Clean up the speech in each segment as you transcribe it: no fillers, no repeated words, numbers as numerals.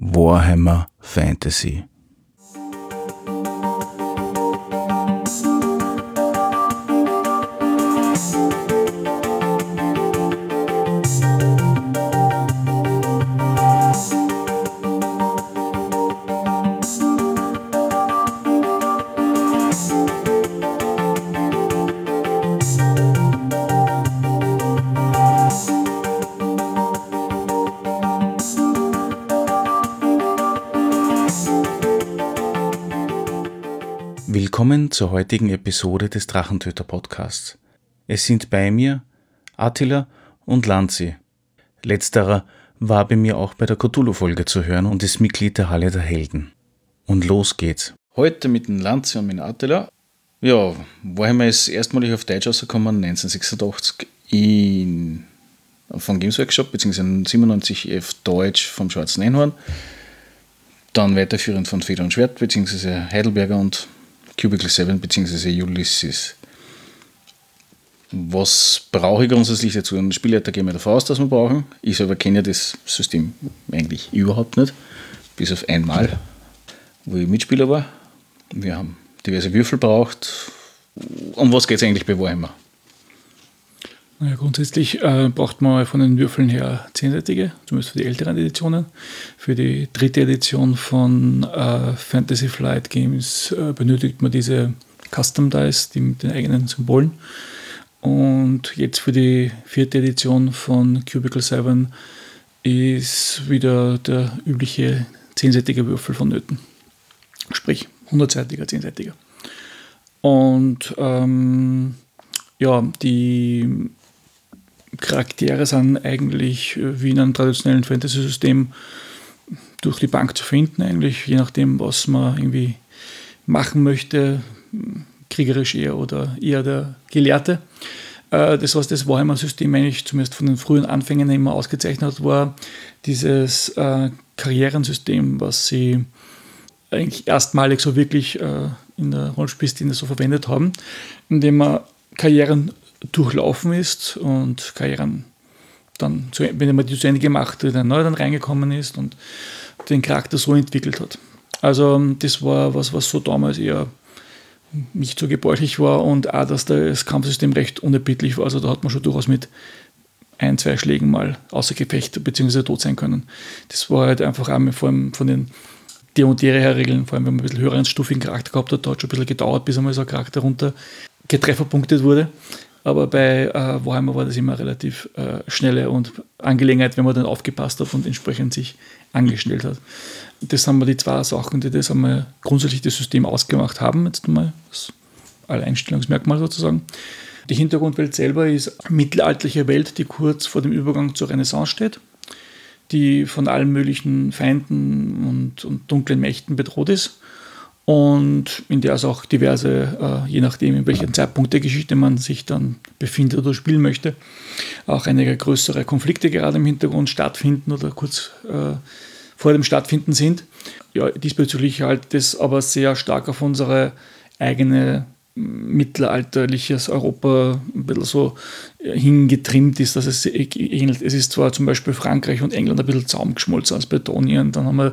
Warhammer Fantasy. Willkommen zur heutigen Episode des Drachentöter-Podcasts. Es sind bei mir Attila und Lanzi. Letzterer war bei mir auch bei der Cthulhu-Folge zu hören und ist Mitglied der Halle der Helden. Und los geht's. Heute mit dem Lanzi und mit dem Attila. Ja, Warhammer ist erstmalig auf Deutsch rausgekommen, 1986 von Games Workshop, beziehungsweise 97 auf Deutsch vom Schwarzen Einhorn. Dann weiterführend von Feder und Schwert, beziehungsweise Heidelberger und Cubicle 7 bzw. Ulysses. Was brauche ich grundsätzlich dazu? Ein Spielleiter gehen wir davon aus, dass wir brauchen. Ich selber kenne das System eigentlich überhaupt nicht. Bis auf einmal, wo ich Mitspieler war. Wir haben diverse Würfel braucht. Um was geht es eigentlich bei Warhammer? Naja, grundsätzlich braucht man von den Würfeln her 10-seitige, zumindest für die älteren Editionen. Für die dritte Edition von Fantasy Flight Games benötigt man diese Custom Dice, die mit den eigenen Symbolen. Und jetzt für die vierte Edition von Cubicle 7 ist wieder der übliche 10-seitige Würfel vonnöten. Sprich, 100-seitiger, 10-seitiger. Und die Charaktere sind eigentlich wie in einem traditionellen Fantasy-System durch die Bank zu finden, eigentlich, je nachdem, was man irgendwie machen möchte, kriegerisch eher oder eher der Gelehrte. Das, was das Warhammer-System eigentlich zumindest von den frühen Anfängen immer ausgezeichnet hat, war dieses Karrierensystem, was sie eigentlich erstmalig so wirklich in der Rollenspielszene so verwendet haben, indem man Karrieren durchlaufen ist und Karrieren dann, wenn man die zu Ende gemacht hat, dann neu dann reingekommen ist und den Charakter so entwickelt hat. Also das war was so damals eher nicht so gebräuchlich war und auch, dass das Kampfsystem recht unerbittlich war. Also da hat man schon durchaus mit 1-2 Schlägen mal außer Gefecht bzw. tot sein können. Das war halt einfach auch vor allem von den D&D-Regeln, vor allem wenn man ein bisschen höheren stufigen Charakter gehabt hat, da hat schon ein bisschen gedauert, bis einmal so ein Charakter runter getrefferpunktet wurde. Aber bei Warhammer war das immer relativ schnelle und Angelegenheit, wenn man dann aufgepasst hat und entsprechend sich angestellt hat. Das sind wir die zwei Sachen, die das einmal grundsätzlich das System ausgemacht haben, jetzt mal das Alleinstellungsmerkmal sozusagen. Die Hintergrundwelt selber ist eine mittelalterliche Welt, die kurz vor dem Übergang zur Renaissance steht, die von allen möglichen Feinden und dunklen Mächten bedroht ist. Und in der es auch diverse, je nachdem in welchem Zeitpunkt der Geschichte man sich dann befindet oder spielen möchte, auch einige größere Konflikte gerade im Hintergrund stattfinden oder kurz vor dem Stattfinden sind. Ja, diesbezüglich halt das aber sehr stark auf unsere eigene mittelalterliches Europa ein bisschen so hingetrimmt ist, dass es ähnelt. Es ist zwar zum Beispiel Frankreich und England ein bisschen zusammengeschmolzen als Bretonien, dann haben wir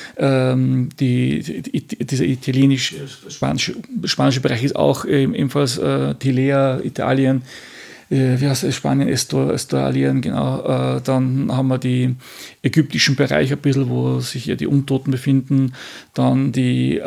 dieser italienisch-spanische Bereich ist auch ebenfalls Tilea, Italien, wie heißt es, Spanien, Estoralien, genau. Dann haben wir die ägyptischen Bereiche ein bisschen, wo sich ja die Untoten befinden, dann die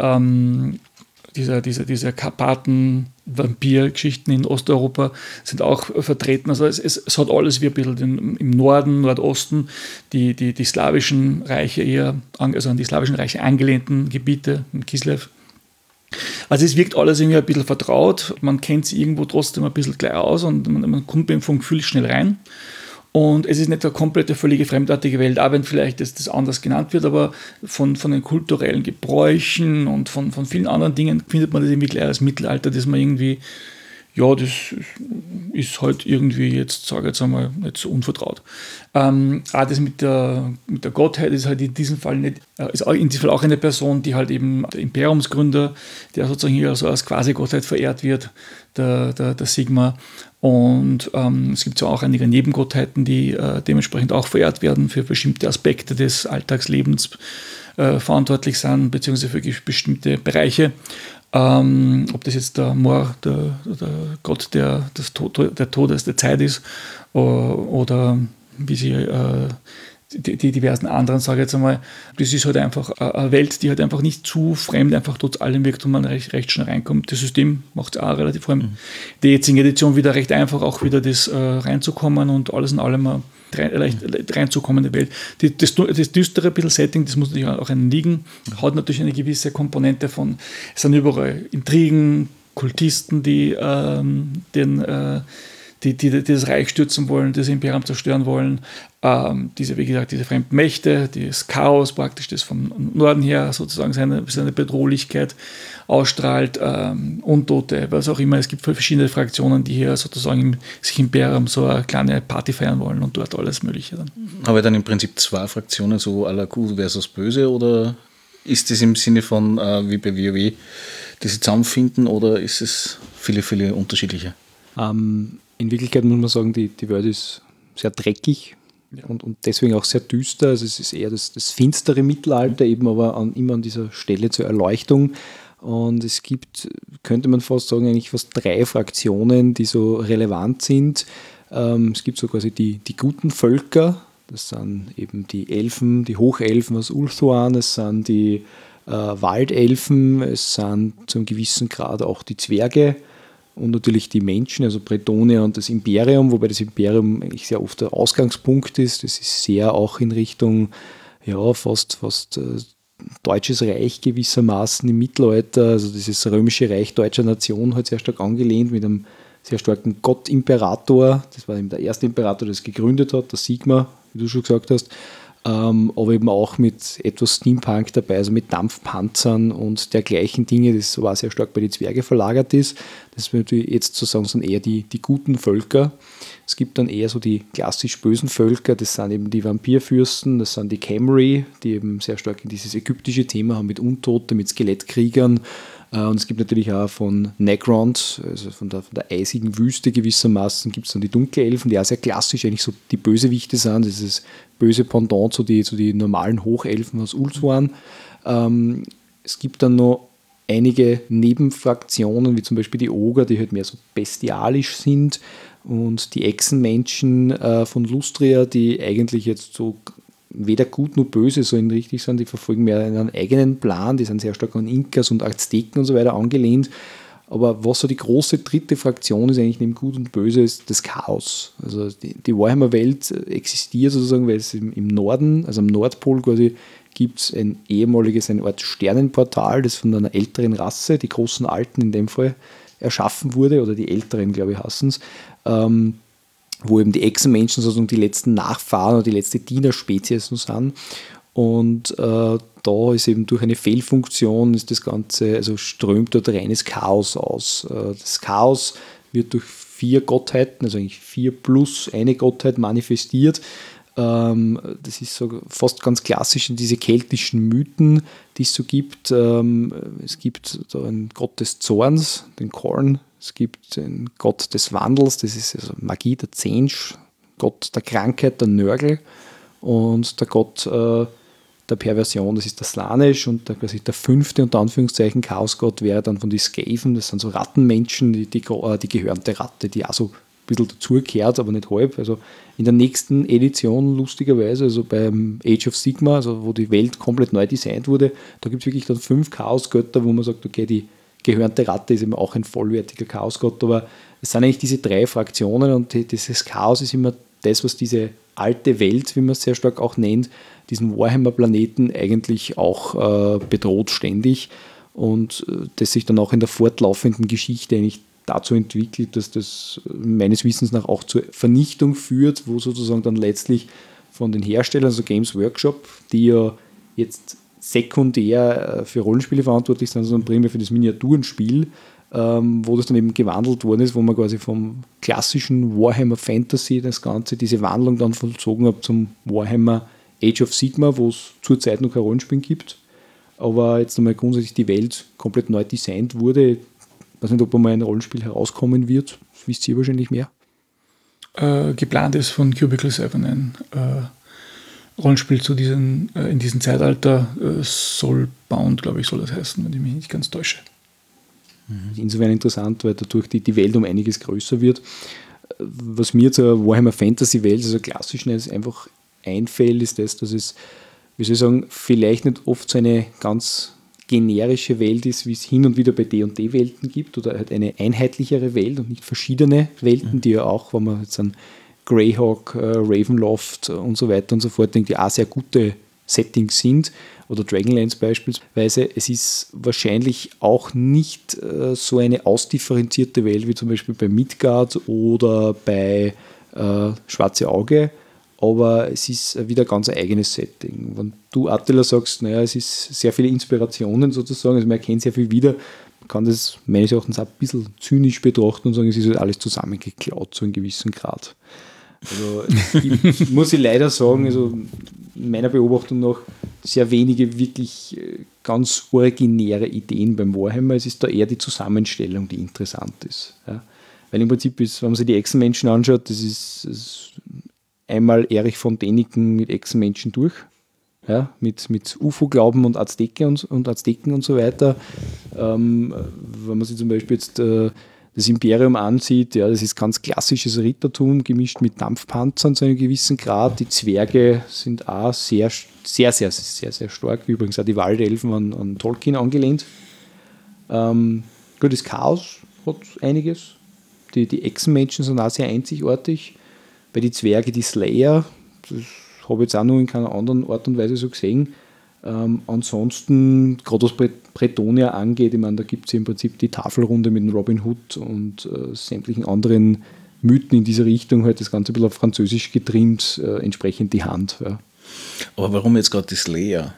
diese Karpaten-Vampir-Geschichten in Osteuropa sind auch vertreten. Also es hat alles wie ein bisschen im Norden, Nordosten, die slawischen Reiche eher, also an die slawischen Reiche angelehnten Gebiete, in Kislev. Also es wirkt alles irgendwie ein bisschen vertraut, man kennt sie irgendwo trotzdem ein bisschen gleich aus und man kommt vom Gefühl schnell rein. Und es ist nicht eine komplette, völlige fremdartige Welt, auch wenn vielleicht das anders genannt wird, aber von den kulturellen Gebräuchen und von vielen anderen Dingen findet man das irgendwie gleich als Mittelalter, das man irgendwie ja, das ist halt irgendwie jetzt, sage ich jetzt einmal, nicht so unvertraut. Auch das mit der Gottheit ist halt in diesem Fall nicht, ist in diesem Fall auch eine Person, die halt eben der Imperiumsgründer, der sozusagen hier so als Quasi-Gottheit verehrt wird, der Sigma. Und es gibt ja auch einige Nebengottheiten, die dementsprechend auch verehrt werden, für bestimmte Aspekte des Alltagslebens verantwortlich sind, beziehungsweise für bestimmte Bereiche. Ob das jetzt der Gott des Todes, der Zeit ist, oder wie sie die diversen anderen, sage ich jetzt einmal, das ist halt einfach eine Welt, die halt einfach nicht zu fremd einfach trotz allem wirkt und man recht schnell reinkommt. Das System macht es auch relativ, vor allem die jetzigen Edition wieder recht einfach, auch wieder das reinzukommen und alles in allem reinzukommen in die Welt. Das düstere bisschen Setting, das muss natürlich auch einen liegen, hat natürlich eine gewisse Komponente von, es sind überall Intrigen, Kultisten, die das Reich stürzen wollen, das Imperium zerstören wollen, wie gesagt, diese fremden Mächte, das Chaos praktisch, das vom Norden her sozusagen seine Bedrohlichkeit ausstrahlt, Untote, was auch immer. Es gibt verschiedene Fraktionen, die hier sozusagen sich Imperium so eine kleine Party feiern wollen und dort alles Mögliche dann. Aber dann im Prinzip zwei Fraktionen, so à la Gut versus Böse, oder ist das im Sinne von wie bei WoW, die sie zusammenfinden, oder ist es viele, viele unterschiedliche? In Wirklichkeit muss man sagen, die Welt ist sehr dreckig und deswegen auch sehr düster. Also es ist eher das finstere Mittelalter, eben aber immer an dieser Stelle zur Erleuchtung. Und es gibt, könnte man fast sagen, eigentlich fast 3 Fraktionen, die so relevant sind. Es gibt so quasi die guten Völker, das sind eben die Elfen, die Hochelfen aus Ulthuan, es sind die Waldelfen, es sind zu einem gewissen Grad auch die Zwerge. Und natürlich die Menschen, also Bretonia und das Imperium, wobei das Imperium eigentlich sehr oft der Ausgangspunkt ist. Das ist sehr auch in Richtung, ja, fast Deutsches Reich gewissermaßen im Mittelalter, also dieses römische Reich deutscher Nation halt sehr stark angelehnt mit einem sehr starken Gott-Imperator. Das war eben der erste Imperator, der es gegründet hat, der Sigma, wie du schon gesagt hast. Aber eben auch mit etwas Steampunk dabei, also mit Dampfpanzern und dergleichen Dinge, das war sehr stark bei den Zwerge verlagert ist. Das würde ich jetzt so sagen, sind eher die guten Völker. Es gibt dann eher so die klassisch bösen Völker, das sind eben die Vampirfürsten, das sind die Khemri, die eben sehr stark in dieses ägyptische Thema haben mit Untote, mit Skelettkriegern. Und es gibt natürlich auch von Necrons, also von der eisigen Wüste gewissermaßen, gibt es dann die Dunkelelfen, die auch sehr klassisch eigentlich so die Bösewichte sind, dieses böse Pendant zu die normalen Hochelfen aus Ulthuan. Es gibt dann noch einige Nebenfraktionen, wie zum Beispiel die Oger, die halt mehr so bestialisch sind, und die Echsenmenschen von Lustria, die eigentlich jetzt so weder gut noch böse so in richtig sind, die verfolgen mehr einen eigenen Plan, die sind sehr stark an Inkas und Azteken und so weiter angelehnt. Aber was so die große dritte Fraktion ist eigentlich neben Gut und Böse, ist das Chaos. Also die Warhammer-Welt existiert sozusagen, weil es im Norden, also am Nordpol quasi, gibt es ein ehemaliges, eine Art Sternenportal, das von einer älteren Rasse, die großen Alten in dem Fall, erschaffen wurde, oder die Älteren, glaube ich, heißen es, wo eben die Echsenmenschen sozusagen die letzten Nachfahren oder die letzte Dienerspezies sind. Und da ist eben durch eine Fehlfunktion ist das Ganze, also strömt dort reines Chaos aus. Das Chaos wird durch 4 Gottheiten, also eigentlich 4 plus eine Gottheit manifestiert. Das ist so fast ganz klassisch in diese keltischen Mythen, die es so gibt. Es gibt da einen Gott des Zorns, den Korn. Es gibt den Gott des Wandels, das ist also Magie, der Zensch, Gott der Krankheit, der Nörgel, und der Gott der Perversion, das ist der Slaanesh, und quasi der 5. unter Anführungszeichen Chaosgott wäre dann von den Skaven, das sind so Rattenmenschen, die gehörnte Ratte, die auch so ein bisschen dazugehört, aber nicht halb. Also in der nächsten Edition, lustigerweise, also beim Age of Sigmar, also wo die Welt komplett neu designt wurde, da gibt es wirklich dann 5 Chaosgötter, wo man sagt, okay, die gehörnte Ratte ist eben auch ein vollwertiger Chaosgott, aber es sind eigentlich diese 3 Fraktionen, und dieses Chaos ist immer das, was diese alte Welt, wie man es sehr stark auch nennt, diesen Warhammer-Planeten eigentlich auch bedroht ständig, und das sich dann auch in der fortlaufenden Geschichte eigentlich dazu entwickelt, dass das meines Wissens nach auch zur Vernichtung führt, wo sozusagen dann letztlich von den Herstellern, also Games Workshop, die ja jetzt sekundär für Rollenspiele verantwortlich sind, sondern primär für das Miniaturenspiel, wo das dann eben gewandelt worden ist, wo man quasi vom klassischen Warhammer Fantasy das Ganze, diese Wandlung dann vollzogen hat zum Warhammer Age of Sigmar, wo es zurzeit noch kein Rollenspiel gibt, aber jetzt nochmal grundsätzlich die Welt komplett neu designt wurde. Ich weiß nicht, ob mal ein Rollenspiel herauskommen wird, das wisst ihr wahrscheinlich mehr. Geplant ist von Cubicle 7 ein Rollenspiel in diesem Zeitalter, Soulbound, glaube ich, soll das heißen, wenn ich mich nicht ganz täusche. Insofern interessant, weil dadurch die Welt um einiges größer wird. Was mir zur Warhammer Fantasy Welt, also klassisch einfach einfällt, ist das, dass es, wie soll ich sagen, vielleicht nicht oft so eine ganz generische Welt ist, wie es hin und wieder bei D&D Welten gibt, oder halt eine einheitlichere Welt und nicht verschiedene Welten, die ja auch, wenn man jetzt an Greyhawk, Ravenloft und so weiter und so fort denkt, die auch sehr gute Settings sind, oder Dragonlance beispielsweise. Es ist wahrscheinlich auch nicht so eine ausdifferenzierte Welt wie zum Beispiel bei Midgard oder bei Schwarze Auge, aber es ist wieder ein ganz eigenes Setting. Wenn du, Attila, sagst, naja, es ist sehr viele Inspirationen sozusagen, also man erkennt sehr viel wieder, man kann das meines Erachtens auch ein bisschen zynisch betrachten und sagen, es ist halt alles zusammengeklaut zu einem gewissen Grad. Also ich muss ich leider sagen, also meiner Beobachtung nach sehr wenige wirklich ganz originäre Ideen beim Warhammer. Es ist da eher die Zusammenstellung, die interessant ist. Ja. Weil im Prinzip ist, wenn man sich die Echsenmenschen anschaut, das ist einmal Erich von Däniken mit Echsenmenschen durch, ja, mit UFO-Glauben und Azteken und so weiter. Wenn man sich zum Beispiel jetzt das Imperium ansieht, ja, das ist ganz klassisches Rittertum, gemischt mit Dampfpanzern zu einem gewissen Grad. Die Zwerge sind auch sehr, sehr, sehr, sehr, sehr stark, wie übrigens auch die Waldelfen an Tolkien angelehnt. Gut, das Chaos hat einiges. Die Echsenmenschen sind auch sehr einzigartig. Bei die Zwerge, die Slayer, das habe ich jetzt auch noch in keiner anderen Art und Weise so gesehen. Ansonsten, gerade was Bretonia angeht, ich meine, da gibt es im Prinzip die Tafelrunde mit dem Robin Hood und sämtlichen anderen Mythen in diese Richtung, halt das Ganze ein bisschen auf Französisch getrimmt, entsprechend die Hand. Ja. Aber warum jetzt gerade die Slayer?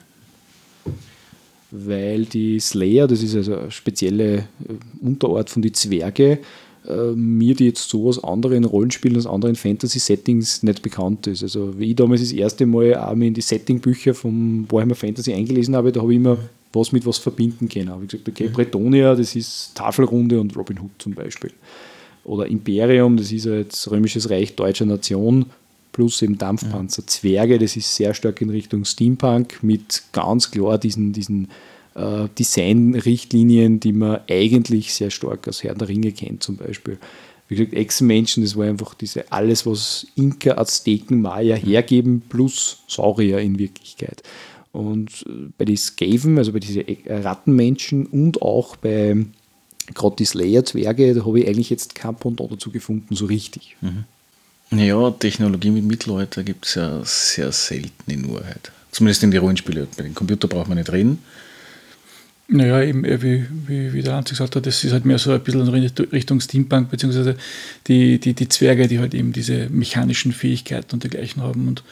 Weil die Slayer, das ist also eine spezielle Unterart von die Zwerge, mir die jetzt so aus anderen Rollenspielen, aus anderen Fantasy-Settings nicht bekannt ist. Also wie ich damals das erste Mal auch in die Setting-Bücher vom Warhammer Fantasy eingelesen habe, da habe ich immer was mit was verbinden können. Da habe ich gesagt, okay, Bretonia, das ist Tafelrunde und Robin Hood zum Beispiel. Oder Imperium, das ist jetzt Römisches Reich deutscher Nation, plus eben Dampfpanzer. Zwerge, das ist sehr stark in Richtung Steampunk, mit ganz klar diesen Design-Richtlinien, die man eigentlich sehr stark aus Herrn der Ringe kennt zum Beispiel. Wie gesagt, Echsenmenschen, das war einfach alles, was Inka, Azteken, Maya hergeben, plus Saurier in Wirklichkeit. Und bei den Skaven, also bei diesen Rattenmenschen und auch bei gerade die Slayer-Zwerge, da habe ich eigentlich jetzt kein Pendant dazu gefunden, so richtig. Ja, Technologie mit Mittelalter gibt es ja sehr selten in Wahrheit. Zumindest in die Rollenspiele. Bei den Computern braucht man nicht reden. Naja, eben wie der Hans gesagt hat, das ist halt mehr so ein bisschen in Richtung Steampunk, beziehungsweise die Zwerge, die halt eben diese mechanischen Fähigkeiten und dergleichen haben. Und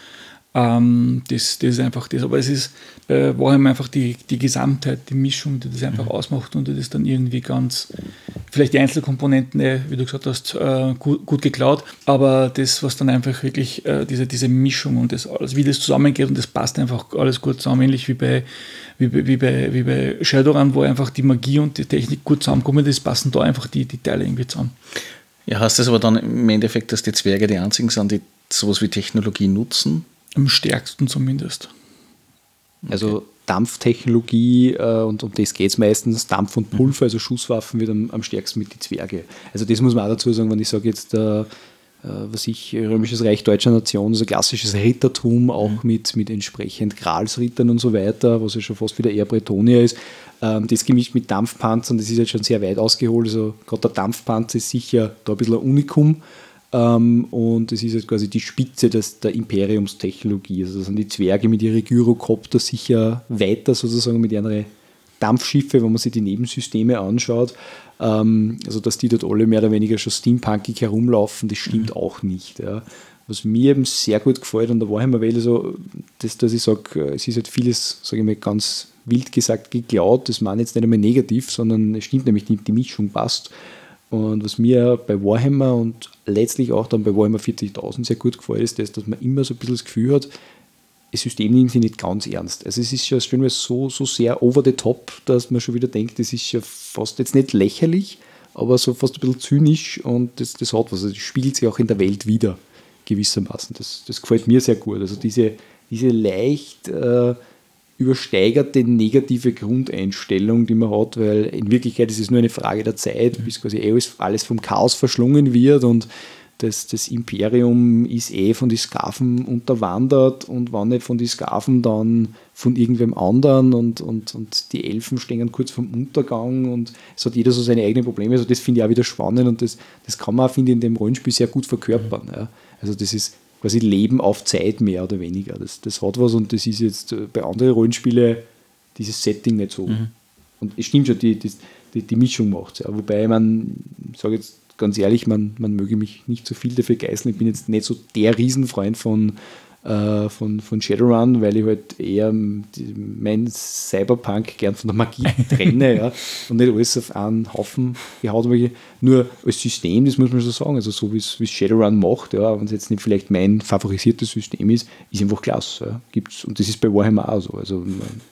das ist einfach das. Aber es ist bei Warhammer einfach die Gesamtheit, die Mischung, die das einfach ausmacht und das dann irgendwie ganz, vielleicht die Einzelkomponenten, wie du gesagt hast, gut geklaut, aber das, was dann einfach wirklich diese Mischung und das alles, wie das zusammengeht und das passt einfach alles gut zusammen, ähnlich wie bei Shadowrun, wo einfach die Magie und die Technik gut zusammenkommen, das passen da einfach die Teile irgendwie zusammen. Ja, heißt das aber dann im Endeffekt, dass die Zwerge die einzigen sind, die sowas wie Technologie nutzen? Am stärksten zumindest. Also Dampftechnologie und um das geht es meistens, Dampf und Pulver, also Schusswaffen wird am stärksten mit die Zwerge. Also das muss man auch dazu sagen, wenn ich sage jetzt, Römisches Reich deutscher Nation, also klassisches Rittertum, auch mit entsprechend Gralsrittern und so weiter, was ja schon fast wieder eher Bretonia ist, das gemischt mit Dampfpanzern, das ist jetzt schon sehr weit ausgeholt, also gerade der Dampfpanzer ist sicher da ein bisschen ein Unikum. Und das ist jetzt quasi die Spitze der Imperiumstechnologie. Also da sind die Zwerge mit ihren Gyrocopter sicher weiter sozusagen mit ihren Dampfschiffe, wenn man sich die Nebensysteme anschaut. Also dass die dort alle mehr oder weniger schon steampunkig herumlaufen, das stimmt auch nicht. Ja. Was mir eben sehr gut gefällt an der Warhammer-Welt, also dass ich sage, es ist halt vieles, sage ich mal, ganz wild gesagt, geklaut. Das meine ich jetzt nicht einmal negativ, sondern es stimmt nämlich, die Mischung passt. Und was mir bei Warhammer und letztlich auch dann bei Warhammer 40.000 sehr gut gefällt, ist das, dass man immer so ein bisschen das Gefühl hat, das System nimmt sich nicht ganz ernst. Also es ist schon so sehr over the top, dass man schon wieder denkt, das ist ja fast jetzt nicht lächerlich, aber so fast ein bisschen zynisch und das hat was. Also das spiegelt sich auch in der Welt wieder, gewissermaßen. Das gefällt mir sehr gut. Also diese leicht übersteigerte negative Grundeinstellung, die man hat, weil in Wirklichkeit ist es nur eine Frage der Zeit, bis quasi alles vom Chaos verschlungen wird und das Imperium ist von den Skaven unterwandert und wenn nicht von den Skaven, dann von irgendwem anderen und die Elfen stehen kurz vorm Untergang und es hat jeder so seine eigenen Probleme. Also das finde ich auch wieder spannend und das kann man auch, finde ich, in dem Rollenspiel sehr gut verkörpern. Ja. Also das ist quasi Leben auf Zeit mehr oder weniger. Das hat was und das ist jetzt bei anderen Rollenspielen dieses Setting nicht so. Und es stimmt schon, die Mischung macht es. Ja. Wobei ich sage jetzt ganz ehrlich, man möge mich nicht so viel dafür geißeln. Ich bin jetzt nicht so der Riesenfreund von Shadowrun, weil ich halt eher mein Cyberpunk gern von der Magie trenne, ja, und nicht alles auf einen Haufen gehaut habe. Nur als System, das muss man schon sagen, also so wie es Shadowrun macht, ja, wenn es jetzt nicht vielleicht mein favorisiertes System ist einfach klasse. Ja, gibt's, und das ist bei Warhammer auch so. Also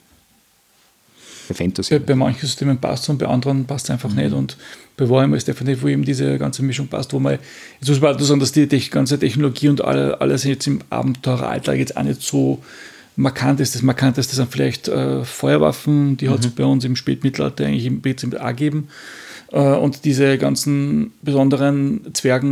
bei Fantasy. Bei manchen Systemen passt es und bei anderen passt es einfach nicht. Und bei Warhammer ist definitiv, wo eben diese ganze Mischung passt, wo man, jetzt muss man auch sagen, dass die ganze Technologie und alles jetzt im Abenteureralltag jetzt auch nicht so markant ist. Das Markanteste sind vielleicht Feuerwaffen, die hat es bei uns im Spätmittelalter eigentlich im Prinzip auch gegeben. Und diese ganzen besonderen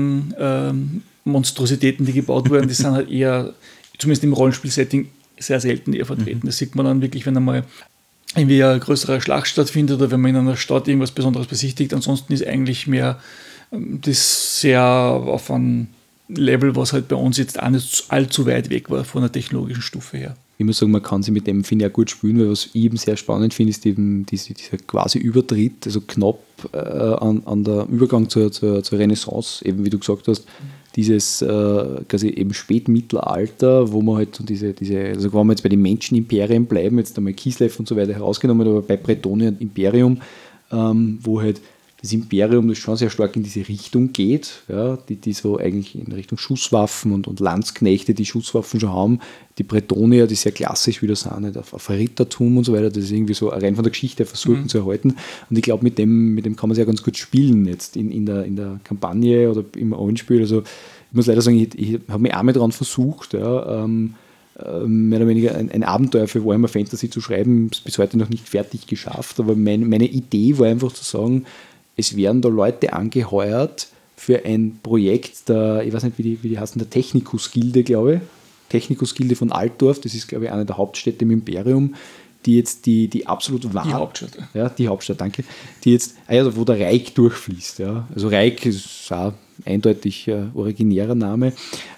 Zwergen-Monstrositäten, die gebaut wurden, die sind halt eher, zumindest im Rollenspiel-Setting, sehr selten eher vertreten. Das sieht man dann wirklich, wenn einmal irgendwie eine größere Schlacht stattfindet oder wenn man in einer Stadt irgendwas Besonderes besichtigt. Ansonsten ist eigentlich mehr das sehr auf einem Level, was halt bei uns jetzt auch nicht allzu weit weg war von der technologischen Stufe her. Ich muss sagen, man kann sich mit dem, finde ich, auch gut spielen, weil was ich eben sehr spannend finde, ist eben dieser quasi Übertritt, also knapp an der Übergang zur Renaissance, eben wie du gesagt hast, dieses quasi eben Spätmittelalter, wo man halt so diese also wenn wir jetzt bei den Menschenimperien bleiben, jetzt einmal Kislev und so weiter herausgenommen, aber bei Bretonien und Imperium, wo halt das Imperium, das schon sehr stark in diese Richtung geht, ja, die so eigentlich in Richtung Schusswaffen und Landsknechte, die Schusswaffen schon haben, die Bretonier, die sehr klassisch wieder sind, nicht, auf Rittertum und so weiter, das ist irgendwie so rein von der Geschichte versuchen zu erhalten. Und ich glaube, mit dem kann man sehr ganz gut spielen jetzt in der Kampagne oder im Rollenspiel. Also ich muss leider sagen, ich habe mich auch mal daran versucht, ja, mehr oder weniger ein Abenteuer für Warhammer Fantasy zu schreiben, ist bis heute noch nicht fertig geschafft, aber meine Idee war einfach zu sagen, es werden da Leute angeheuert für ein Projekt der, ich weiß nicht, wie die heißen, der Technikus-Gilde, glaube ich. Technikus-Gilde von Altdorf, das ist, glaube ich, eine der Hauptstädte im Imperium, die jetzt die absolut wahr... Die Hauptstadt. Ja, die Hauptstadt, danke. Die jetzt, also wo der Reik durchfließt. Ja. Also Reik ist auch eindeutig originärer Name.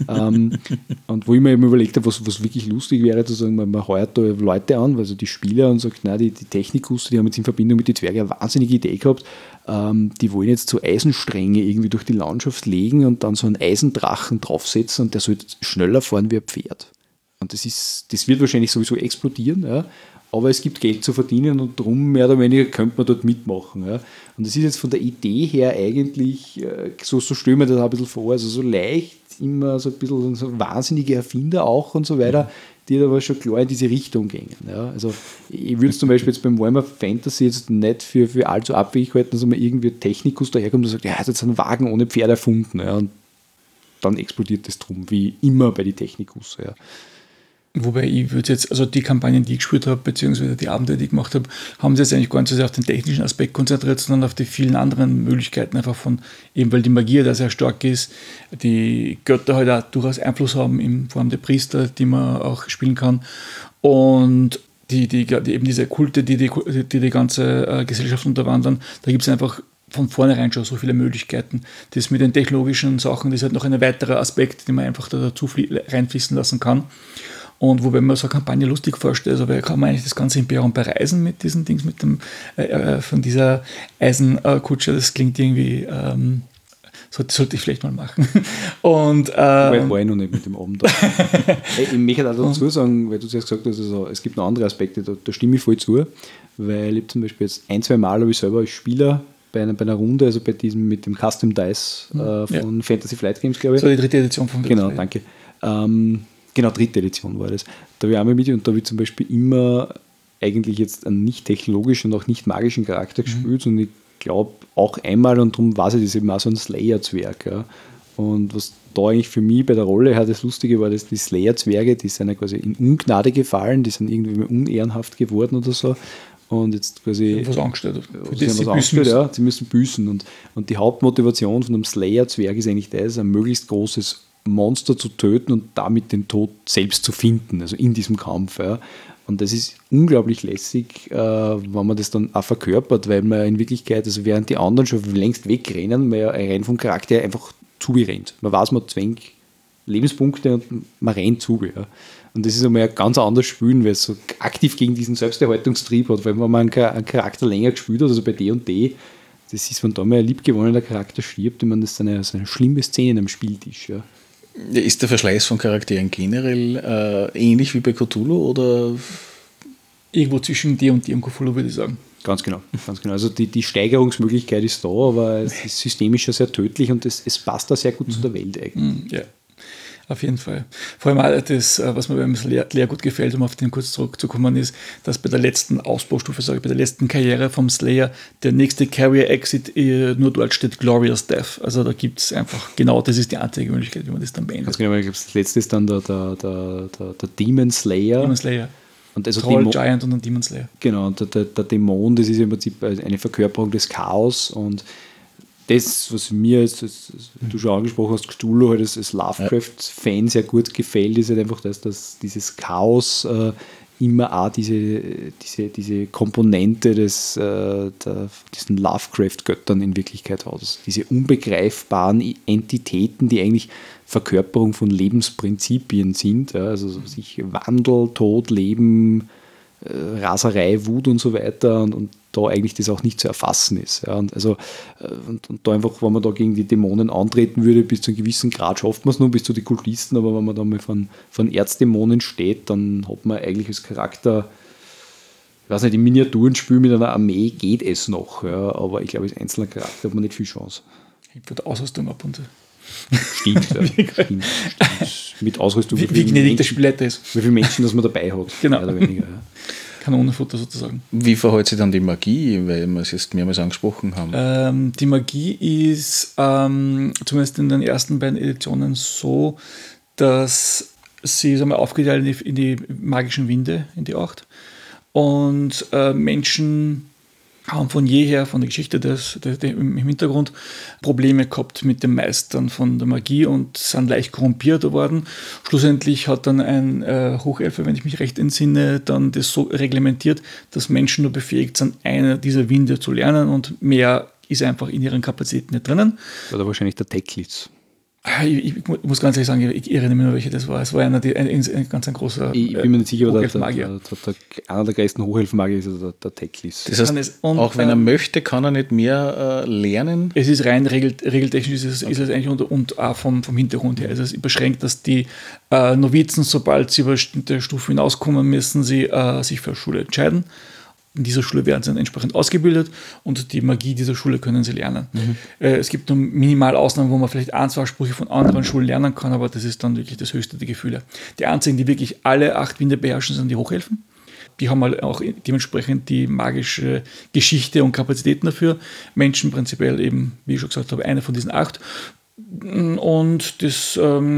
Und wo ich mir eben überlegt habe, was wirklich lustig wäre, zu sagen, man heuert da Leute an, also die Spieler, und sagt, nein, die Technikus, die haben jetzt in Verbindung mit den Zwergen eine wahnsinnige Idee gehabt, die wollen jetzt so Eisenstränge irgendwie durch die Landschaft legen und dann so einen Eisendrachen draufsetzen und der soll schneller fahren wie ein Pferd. Und das wird wahrscheinlich sowieso explodieren, ja. Aber es gibt Geld zu verdienen und darum mehr oder weniger könnte man dort mitmachen. Ja. Und das ist jetzt von der Idee her eigentlich, so stellen wir das auch ein bisschen vor, also so leicht, immer so ein bisschen so wahnsinnige Erfinder auch und so weiter, die aber schon klar in diese Richtung gehen. Ja. Also ich würde es zum Beispiel jetzt beim Warhammer Fantasy jetzt nicht für allzu abwegig halten, dass man irgendwie Technikus daherkommt und sagt, ja, er hat jetzt einen Wagen ohne Pferd erfunden. Ja. Und dann explodiert das drum, wie immer bei den Technikus. Ja. Wobei ich würde jetzt, also die Kampagnen, die ich gespielt habe, beziehungsweise die Abenteuer, die ich gemacht habe, haben sich jetzt eigentlich gar nicht so sehr auf den technischen Aspekt konzentriert, sondern auf die vielen anderen Möglichkeiten, einfach von, eben weil die Magie da sehr stark ist, die Götter halt auch durchaus Einfluss haben in Form der Priester, die man auch spielen kann, und die eben diese Kulte, die ganze Gesellschaft unterwandern, da gibt es einfach von vornherein schon so viele Möglichkeiten. Das mit den technologischen Sachen, das ist halt noch ein weiterer Aspekt, den man einfach da dazu reinfließen lassen kann. Und wobei man so eine Kampagne lustig vorstellt, also kann man eigentlich das ganze Imperium bereisen mit diesen Dings, mit dem von dieser Eisenkutsche, das klingt irgendwie Sollte ich vielleicht mal machen. Und, War ich noch nicht mit dem Abend da. Ich möchte auch dazu sagen, weil du zuerst gesagt hast, also, es gibt noch andere Aspekte, da stimme ich voll zu, weil ich zum Beispiel jetzt 1-2 Mal habe ich selber als Spieler bei einer Runde, also bei diesem mit dem Custom Dice von Fantasy Flight Games, glaube ich. So die 3. Edition von Genau, danke. Genau, 3. Edition war das. Da habe ich einmal mit und da habe ich zum Beispiel immer eigentlich jetzt einen nicht technologischen und auch nicht magischen Charakter gespielt und ich glaube auch einmal, und darum weiß ich, das ist eben auch so ein Slayer-Zwerg. Ja. Und was da eigentlich für mich bei der Rolle hat, das Lustige war, dass die Slayer-Zwerge, die sind ja quasi in Ungnade gefallen, die sind irgendwie unehrenhaft geworden oder so. Und jetzt quasi. Was angestellt. Sie müssen büßen. Und die Hauptmotivation von einem Slayer-Zwerg ist eigentlich das, ein möglichst großes Monster zu töten und damit den Tod selbst zu finden, also in diesem Kampf. Ja. Und das ist unglaublich lässig, wenn man das dann auch verkörpert, weil man in Wirklichkeit, also während die anderen schon längst wegrennen, man ja rein vom Charakter einfach zurennt. Man weiß, man zwängt Lebenspunkte und man rennt zu. Ja. Und das ist einmal ein ganz anderes Spielen, weil es so aktiv gegen diesen Selbsterhaltungstrieb hat, weil wenn man einen Charakter länger gespielt hat, also bei D&D, das ist, wenn da mal ein liebgewonnener Charakter stirbt, ich meine, das ist eine schlimme Szene am Spieltisch. Ja. Ist der Verschleiß von Charakteren generell ähnlich wie bei Cthulhu oder? Irgendwo zwischen D und Cthulhu, würde ich sagen. Ganz genau. Also die Steigerungsmöglichkeit ist da, aber es ist systemisch ja sehr tödlich und es passt da sehr gut zu der Welt eigentlich. Ja, auf jeden Fall. Vor allem auch das, was mir beim Slayer gut gefällt, um auf den kurz zurückzukommen, ist, dass bei der letzten Ausbaustufe, bei der letzten Karriere vom Slayer, der nächste Carrier-Exit nur dort steht Glorious Death. Also da gibt es einfach, genau das ist die einzige Möglichkeit, wie man das dann beendet. Ganz genau, das letzte ist dann der Demon Slayer. Demon Slayer. Und also Troll, Giant und ein Demon Slayer. Genau, der Dämon, das ist im Prinzip eine Verkörperung des Chaos und das, was mir jetzt, du schon angesprochen hast, Cthulhu halt als Lovecraft-Fan sehr gut gefällt, ist halt einfach das, dass dieses Chaos immer auch diese Komponente diesen Lovecraft-Göttern in Wirklichkeit hat. Also diese unbegreifbaren Entitäten, die eigentlich Verkörperung von Lebensprinzipien sind, ja, also sich Wandel, Tod, Leben, Raserei, Wut und so weiter und da eigentlich das auch nicht zu erfassen ist. Ja. Und da einfach, wenn man da gegen die Dämonen antreten würde, bis zu einem gewissen Grad schafft man es nur, bis zu den Kultisten, aber wenn man da mal von Erzdämonen steht, dann hat man eigentlich als Charakter, ich weiß nicht, im Miniaturenspiel mit einer Armee geht es noch, ja, aber ich glaube, als einzelner Charakter hat man nicht viel Chance. Hängt mit der Ausrüstung ab und Stimmt, ja. Stimmt. Mit Ausrüstung. Wie gnädig der Spielleiter ist. Wie viele Menschen, das man dabei hat. Genau. Mehr oder weniger, ja. Kanonenfutter sozusagen. Wie verhält sich dann die Magie, weil wir es jetzt mehrmals angesprochen haben? Die Magie ist zumindest in den ersten beiden Editionen so, dass sie ist einmal aufgeteilt in die magischen Winde, in die 8. Und Menschen haben von jeher, von der Geschichte im Hintergrund, Probleme gehabt mit den Meistern von der Magie und sind leicht korrumpiert worden. Schlussendlich hat dann ein Hochelfer, wenn ich mich recht entsinne, dann das so reglementiert, dass Menschen nur befähigt sind, eine dieser Winde zu lernen und mehr ist einfach in ihren Kapazitäten nicht drinnen. Oder wahrscheinlich der Teclis. Ich muss ganz ehrlich sagen, ich erinnere mich nur, welche das war. Es war ein ganz großer Ich bin mir nicht sicher, aber Hochhelfmagier. Einer der größten Hochhelfmagier ist der Teclis. Das heißt, auch wenn er möchte, kann er nicht mehr lernen? Es ist rein regeltechnisch, ist es eigentlich und auch vom Hintergrund her. Also es beschränkt, dass die Novizen, sobald sie über bestimmte Stufen hinauskommen, müssen sie sich für eine Schule entscheiden. In dieser Schule werden sie dann entsprechend ausgebildet und die Magie dieser Schule können sie lernen. Es gibt nur minimal Ausnahmen, wo man vielleicht 1-2 Sprüche von anderen Schulen lernen kann, aber das ist dann wirklich das höchste der Gefühle. Die einzigen, die wirklich alle 8 Winde beherrschen, sind die Hochhelfen. Die haben halt auch dementsprechend die magische Geschichte und Kapazitäten dafür. Menschen prinzipiell eben, wie ich schon gesagt habe, eine von diesen 8. Und das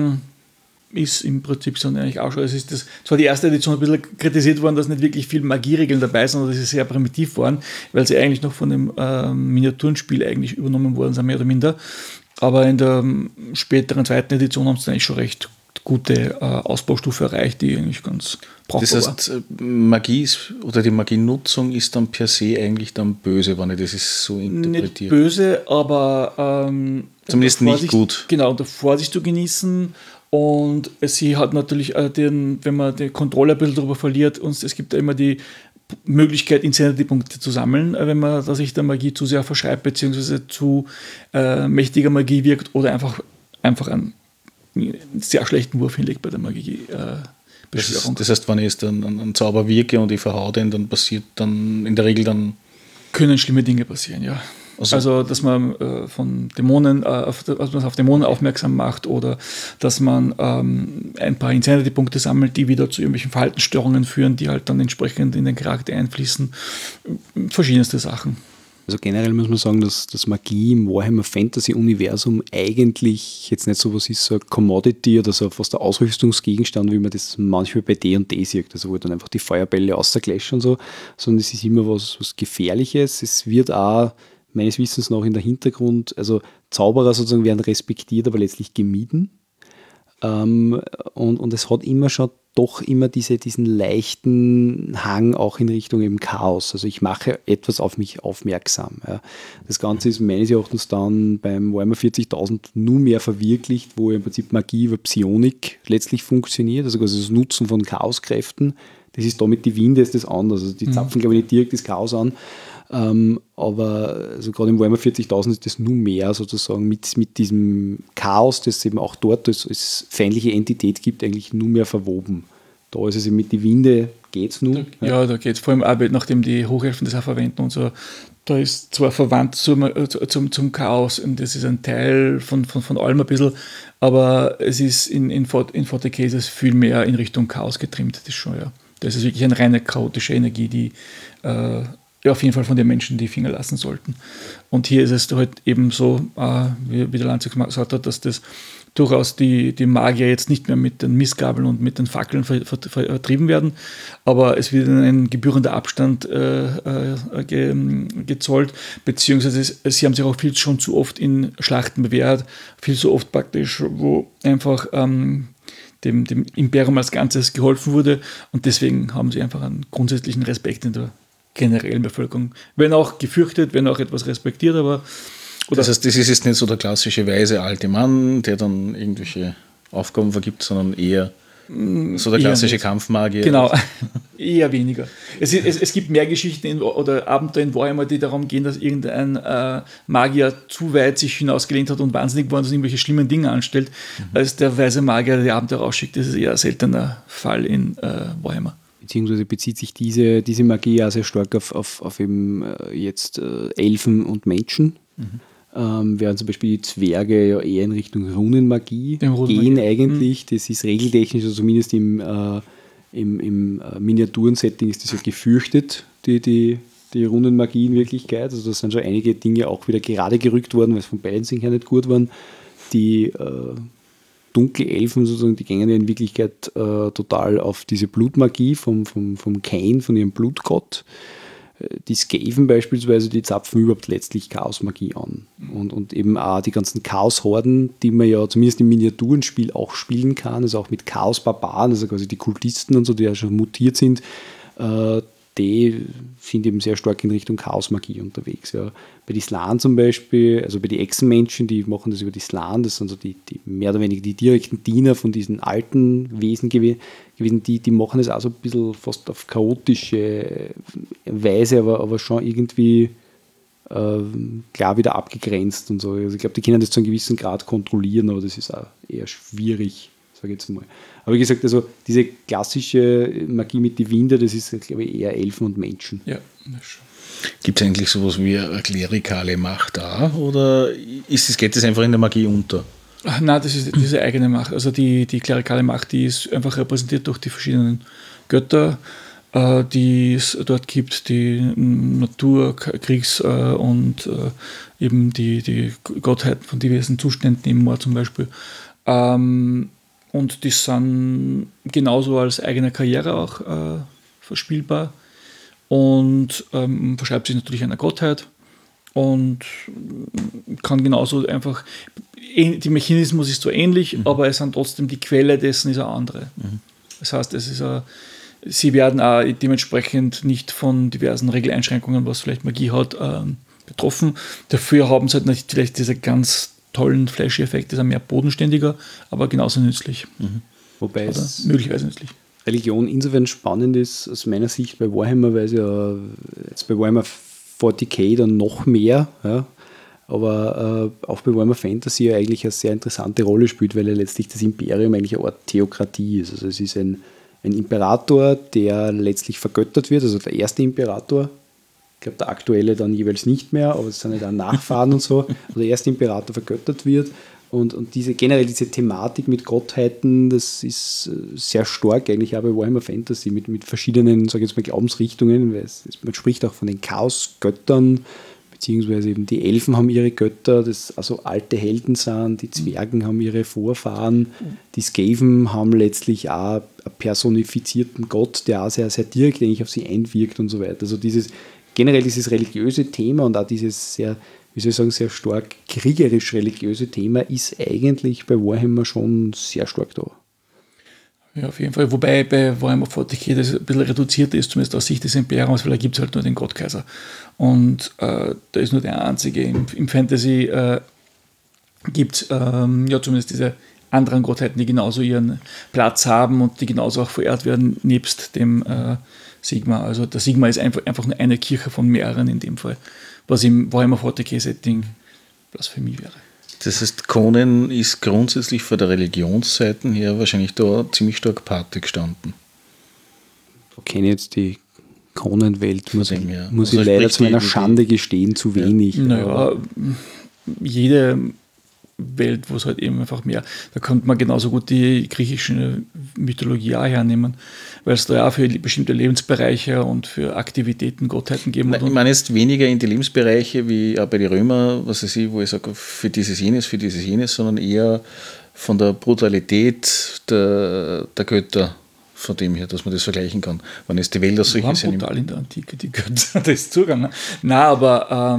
ist im Prinzip so eigentlich auch schon. Es ist zwar die erste Edition ein bisschen kritisiert worden, dass nicht wirklich viel Magieregeln dabei sind, oder das ist sehr primitiv worden, weil sie eigentlich noch von dem Miniaturenspiel eigentlich übernommen worden sind, mehr oder minder. Aber in der späteren 2. Edition haben sie eigentlich schon recht gute Ausbaustufe erreicht, die eigentlich ganz brauchbar war. Das heißt, Magie ist, oder die Magienutzung ist dann per se eigentlich dann böse, wenn ich das so interpretiere. Nicht böse, aber zumindest nicht gut. Genau, unter Vorsicht zu genießen. Und sie hat natürlich wenn man die Kontrolle ein bisschen darüber verliert, und es gibt ja immer die Möglichkeit, Insanity-Punkte zu sammeln, wenn man da sich der Magie zu sehr verschreibt, beziehungsweise zu mächtiger Magie wirkt oder einfach einen sehr schlechten Wurf hinlegt bei der Magie. Das heißt, wenn ich jetzt einen Zauber wirke und ich verhau den, dann passiert dann in der Regel dann... Können schlimme Dinge passieren, ja. Also dass man von Dämonen, auf Dämonen aufmerksam macht oder dass man ein paar Insanity-Punkte sammelt, die wieder zu irgendwelchen Verhaltensstörungen führen, die halt dann entsprechend in den Charakter einfließen. Verschiedenste Sachen. Also generell muss man sagen, dass Magie im Warhammer Fantasy-Universum eigentlich jetzt nicht so was ist, so ein Commodity oder so fast ein Ausrüstungsgegenstand, wie man das manchmal bei D&D sieht, also wo dann einfach die Feuerbälle außergläschen und so, sondern es ist immer was Gefährliches. Es wird auch meines Wissens noch in der Hintergrund, also Zauberer sozusagen werden respektiert, aber letztlich gemieden. Und es hat immer diesen leichten Hang auch in Richtung eben Chaos. Also ich mache etwas auf mich aufmerksam. Ja. Das Ganze ist meines Erachtens dann beim Warhammer 40.000 nur mehr verwirklicht, wo im Prinzip Magie über Psionik letztlich funktioniert, also quasi das Nutzen von Chaoskräften. Das ist da mit die Winde ist das anders. Also die zapfen, glaube ich, nicht direkt das Chaos an. Aber also gerade im Warhammer 40.000 ist das nur mehr sozusagen mit diesem Chaos, das es eben auch dort als feindliche Entität gibt, eigentlich nur mehr verwoben. Da ist es eben mit die Winde, geht es nur. Ja, da geht es vor allem auch, nachdem die Hochelfen das auch verwenden und so. Da ist zwar verwandt zum Chaos und das ist ein Teil von allem ein bisschen, aber es ist in 40k ist es viel mehr in Richtung Chaos getrimmt, das ist schon, ja. Das ist wirklich eine reine chaotische Energie, die auf jeden Fall von den Menschen die Finger lassen sollten. Und hier ist es halt eben so, wie der Lanze gesagt hat, dass das durchaus die Magier jetzt nicht mehr mit den Mistgabeln und mit den Fackeln vertrieben werden, aber es wird in ein gebührender Abstand gezollt, beziehungsweise sie haben sich auch viel schon zu oft in Schlachten bewährt, viel zu oft praktisch, wo einfach dem Imperium als Ganzes geholfen wurde und deswegen haben sie einfach einen grundsätzlichen Respekt in der generellen Bevölkerung. Wenn auch gefürchtet, wenn auch etwas respektiert, aber... Das heißt, das ist jetzt nicht so der klassische weise alte Mann, der dann irgendwelche Aufgaben vergibt, sondern eher so der klassische Kampfmagier. Genau, eher weniger. Es gibt mehr Geschichten oder Abenteuer in Warhammer, die darum gehen, dass irgendein Magier zu weit sich hinausgelehnt hat und wahnsinnig geworden ist und irgendwelche schlimmen Dinge anstellt, als der weise Magier, der die Abenteuer rausschickt. Das ist eher ein seltener Fall in Warhammer. Beziehungsweise bezieht sich diese Magie ja sehr stark auf eben jetzt Elfen und Menschen. Während zum Beispiel die Zwerge ja eher in Richtung Runenmagie gehen eigentlich. Das ist regeltechnisch, also zumindest im Miniaturensetting ist das ja gefürchtet, die Runenmagie in Wirklichkeit. Also da sind schon einige Dinge auch wieder gerade gerückt worden, weil es von Balancing her nicht gut waren. Die Dunkelelfen sozusagen, die gehen ja in Wirklichkeit total auf diese Blutmagie vom Cain, von ihrem Blutgott. Die Skaven beispielsweise, die zapfen überhaupt letztlich Chaosmagie an. Und eben auch die ganzen Chaos-Horden, die man ja zumindest im Miniaturenspiel auch spielen kann, also auch mit Chaos-Barbaren, also quasi die Kultisten und so, die ja schon mutiert sind, die sind eben sehr stark in Richtung Chaosmagie unterwegs. Ja. Bei die Slan zum Beispiel, also bei den Echsenmenschen, die machen das über die Slan, das sind so die mehr oder weniger die direkten Diener von diesen alten Wesen gewesen, die machen das auch so ein bisschen fast auf chaotische Weise, aber schon irgendwie klar wieder abgegrenzt und so. Also ich glaube, die können das zu einem gewissen Grad kontrollieren, aber das ist auch eher schwierig, sage ich jetzt mal. Aber wie gesagt, also diese klassische Magie mit die Winde, das ist, glaube ich, eher Elfen und Menschen. Ja, das schon. Gibt es eigentlich sowas wie eine klerikale Macht da? Oder geht das einfach in der Magie unter? Nein, das ist diese eigene Macht. Also die klerikale Macht, die ist einfach repräsentiert durch die verschiedenen Götter, die es dort gibt, die Natur, Kriegs- und eben die Gottheiten von diversen Zuständen, im Mord zum Beispiel. Und die sind genauso als eigene Karriere auch verspielbar und verschreibt sich natürlich einer Gottheit und kann genauso einfach, der Mechanismus ist so ähnlich, aber es sind trotzdem die Quelle dessen ist eine andere. Das heißt, sie werden auch dementsprechend nicht von diversen Regeleinschränkungen, was vielleicht Magie hat, betroffen. Dafür haben sie halt nicht vielleicht diese ganz tollen Flashy-Effekte, sind mehr bodenständiger, aber genauso nützlich. Wobei oder möglicherweise nützlich. Religion insofern spannend ist, aus meiner Sicht bei Warhammer, weil es ja jetzt bei Warhammer 40k dann noch mehr, ja, aber auch bei Warhammer Fantasy ja eigentlich eine sehr interessante Rolle spielt, weil ja letztlich das Imperium eigentlich eine Art Theokratie ist. Also es ist ein Imperator, der letztlich vergöttert wird, also der erste Imperator. Ich glaube, der aktuelle dann jeweils nicht mehr, aber es sind ja dann Nachfahren und so. Also der erste Imperator vergöttert wird. Und generell diese Thematik mit Gottheiten, das ist sehr stark eigentlich auch bei Warhammer Fantasy mit verschiedenen, sage ich jetzt mal, Glaubensrichtungen. Man spricht auch von den Chaosgöttern, beziehungsweise eben die Elfen haben ihre Götter, das also alte Helden sind, die Zwergen haben ihre Vorfahren, die Skaven haben letztlich auch einen personifizierten Gott, der auch sehr, sehr direkt eigentlich auf sie einwirkt und so weiter. Also generell dieses religiöse Thema und auch dieses sehr, wie soll ich sagen, sehr stark kriegerisch-religiöse Thema ist eigentlich bei Warhammer schon sehr stark da. Ja, auf jeden Fall. Wobei bei Warhammer 40k das ein bisschen reduzierter ist, zumindest aus Sicht des Imperiums, weil da gibt es halt nur den Gottkaiser. Und da ist nur der einzige. Im Fantasy gibt es ja zumindest diese anderen Gottheiten, die genauso ihren Platz haben und die genauso auch verehrt werden, nebst dem Sigma. Also der Sigma ist einfach nur eine Kirche von mehreren in dem Fall, was im Warhammer 40k-Setting Blasphemie wäre. Das heißt, Conan ist grundsätzlich von der Religionsseite her wahrscheinlich da ziemlich stark Pate gestanden. Da kenne ich jetzt die Conan-Welt, muss ich Also leider zu meiner Schande gestehen, zu wenig. Naja, jede Welt, wo es halt eben einfach mehr, da könnte man genauso gut die griechische Mythologie auch hernehmen, weil es da ja auch für bestimmte Lebensbereiche und für Aktivitäten Gottheiten geben. Ich meine jetzt weniger in die Lebensbereiche wie auch bei den Römern, was weiß ich, wo ich sage, für dieses jenes, sondern eher von der Brutalität der Götter, von dem her, dass man das vergleichen kann. Wenn es die Welt als solche sind. Brutal in der Antike, die Götter, das ist Zugang. Ne? Nein, aber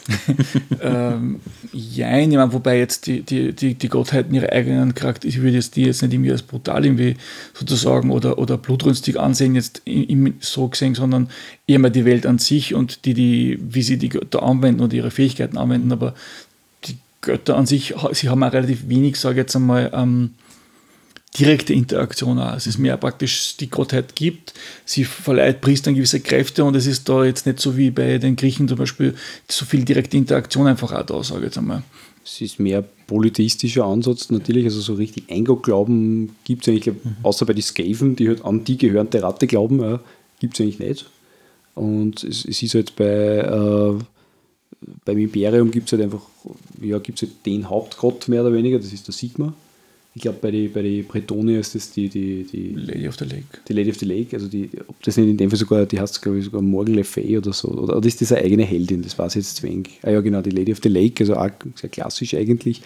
ja, ich meine, wobei jetzt die Gottheiten ihre eigenen Charakter, ich würde die jetzt nicht irgendwie als brutal irgendwie sozusagen oder blutrünstig ansehen, jetzt so gesehen, sondern eher mal die Welt an sich und wie sie die Götter anwenden oder ihre Fähigkeiten anwenden, aber die Götter an sich, sie haben auch relativ wenig, sage ich jetzt einmal, direkte Interaktion auch. Es ist mehr praktisch, die Gottheit gibt, sie verleiht Priestern gewisse Kräfte und es ist da jetzt nicht so wie bei den Griechen zum Beispiel so viel direkte Interaktion einfach auch da, sage ich jetzt einmal. Es ist mehr polytheistischer Ansatz natürlich, also so richtig Eingott-Glauben gibt es eigentlich, außer bei den Skaven, die halt an die gehörende Ratte glauben, gibt es eigentlich nicht. Und es ist halt beim Imperium gibt es halt einfach, gibt's halt den Hauptgott mehr oder weniger, das ist der Sigma. Ich glaube, bei den Bretonier ist das die Lady of the Lake. Die Lady of the Lake, also ob das nicht in dem Fall sogar, die heißt glaube ich sogar Morgan Le Fay oder so, oder ist das eine eigene Heldin, das weiß ich jetzt zu wenig. Ah ja, genau, die Lady of the Lake, also auch sehr klassisch eigentlich.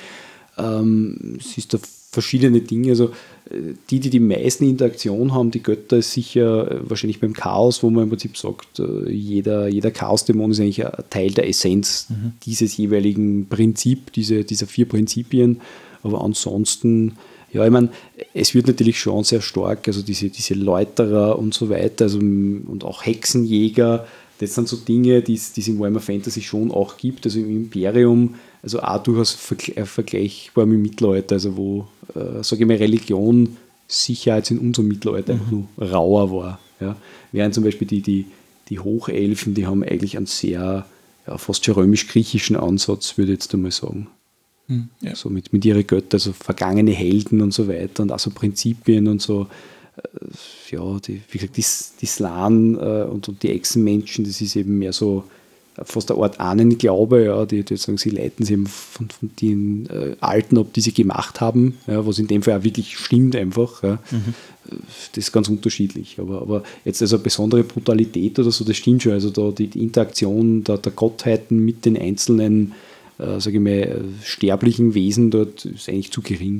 Es ist da verschiedene Dinge, also die meisten Interaktion haben, die Götter, ist sicher wahrscheinlich beim Chaos, wo man im Prinzip sagt, jeder Chaosdämon ist eigentlich ein Teil der Essenz dieses jeweiligen Prinzip, dieser 4 Prinzipien. Aber ansonsten, ja, ich meine, es wird natürlich schon sehr stark, also diese Läuterer und so weiter, also, und auch Hexenjäger, das sind so Dinge, die es im Warhammer Fantasy schon auch gibt, also im Imperium, also auch durchaus vergleichbar mit Mittelalter, also wo, sage ich mal, Religion sicher jetzt in unserem Mittelalter einfach nur rauer war. Ja. Während zum Beispiel die Hochelfen, die haben eigentlich einen sehr, fast schon römisch-griechischen Ansatz, würde ich jetzt einmal sagen. Ja. So mit ihren Göttern, also vergangene Helden und so weiter und auch so Prinzipien und so. Wie gesagt, die Slan und die Echsenmenschen, das ist eben mehr so fast eine Art Ahnenglaube, die sagen, sie leiten sich eben von den Alten ab, die sie gemacht haben, was in dem Fall auch wirklich stimmt einfach. Ja. Das ist ganz unterschiedlich. Aber jetzt also eine besondere Brutalität oder so, das stimmt schon. Also da die Interaktion der Gottheiten mit den einzelnen sage ich mal, sterblichen Wesen dort ist eigentlich zu gering.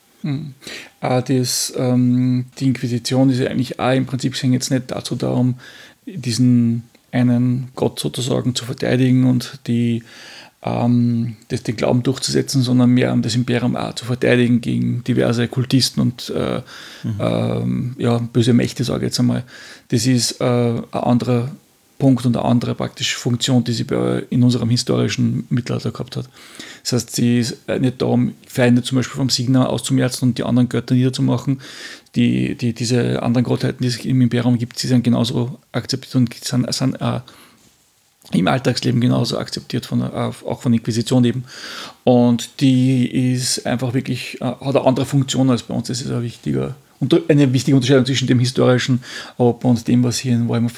Die Inquisition ist ja eigentlich auch im Prinzip jetzt nicht dazu da, um diesen einen Gott sozusagen zu verteidigen und den Glauben durchzusetzen, sondern mehr um das Imperium auch zu verteidigen gegen diverse Kultisten und böse Mächte, sage ich jetzt einmal. Das ist ein anderer Punkt und eine andere praktisch Funktion, die sie in unserem historischen Mittelalter gehabt hat. Das heißt, sie ist nicht darum, Feinde zum Beispiel vom Signa auszumerzen und die anderen Götter niederzumachen. Diese anderen Gottheiten, die es im Imperium gibt, sie sind genauso akzeptiert und sind im Alltagsleben genauso akzeptiert, auch von der Inquisition eben. Und die ist einfach wirklich, hat eine andere Funktion als bei uns. Das ist eine wichtige Unterscheidung zwischen dem historischen, aber bei uns dem, was hier in Warhammer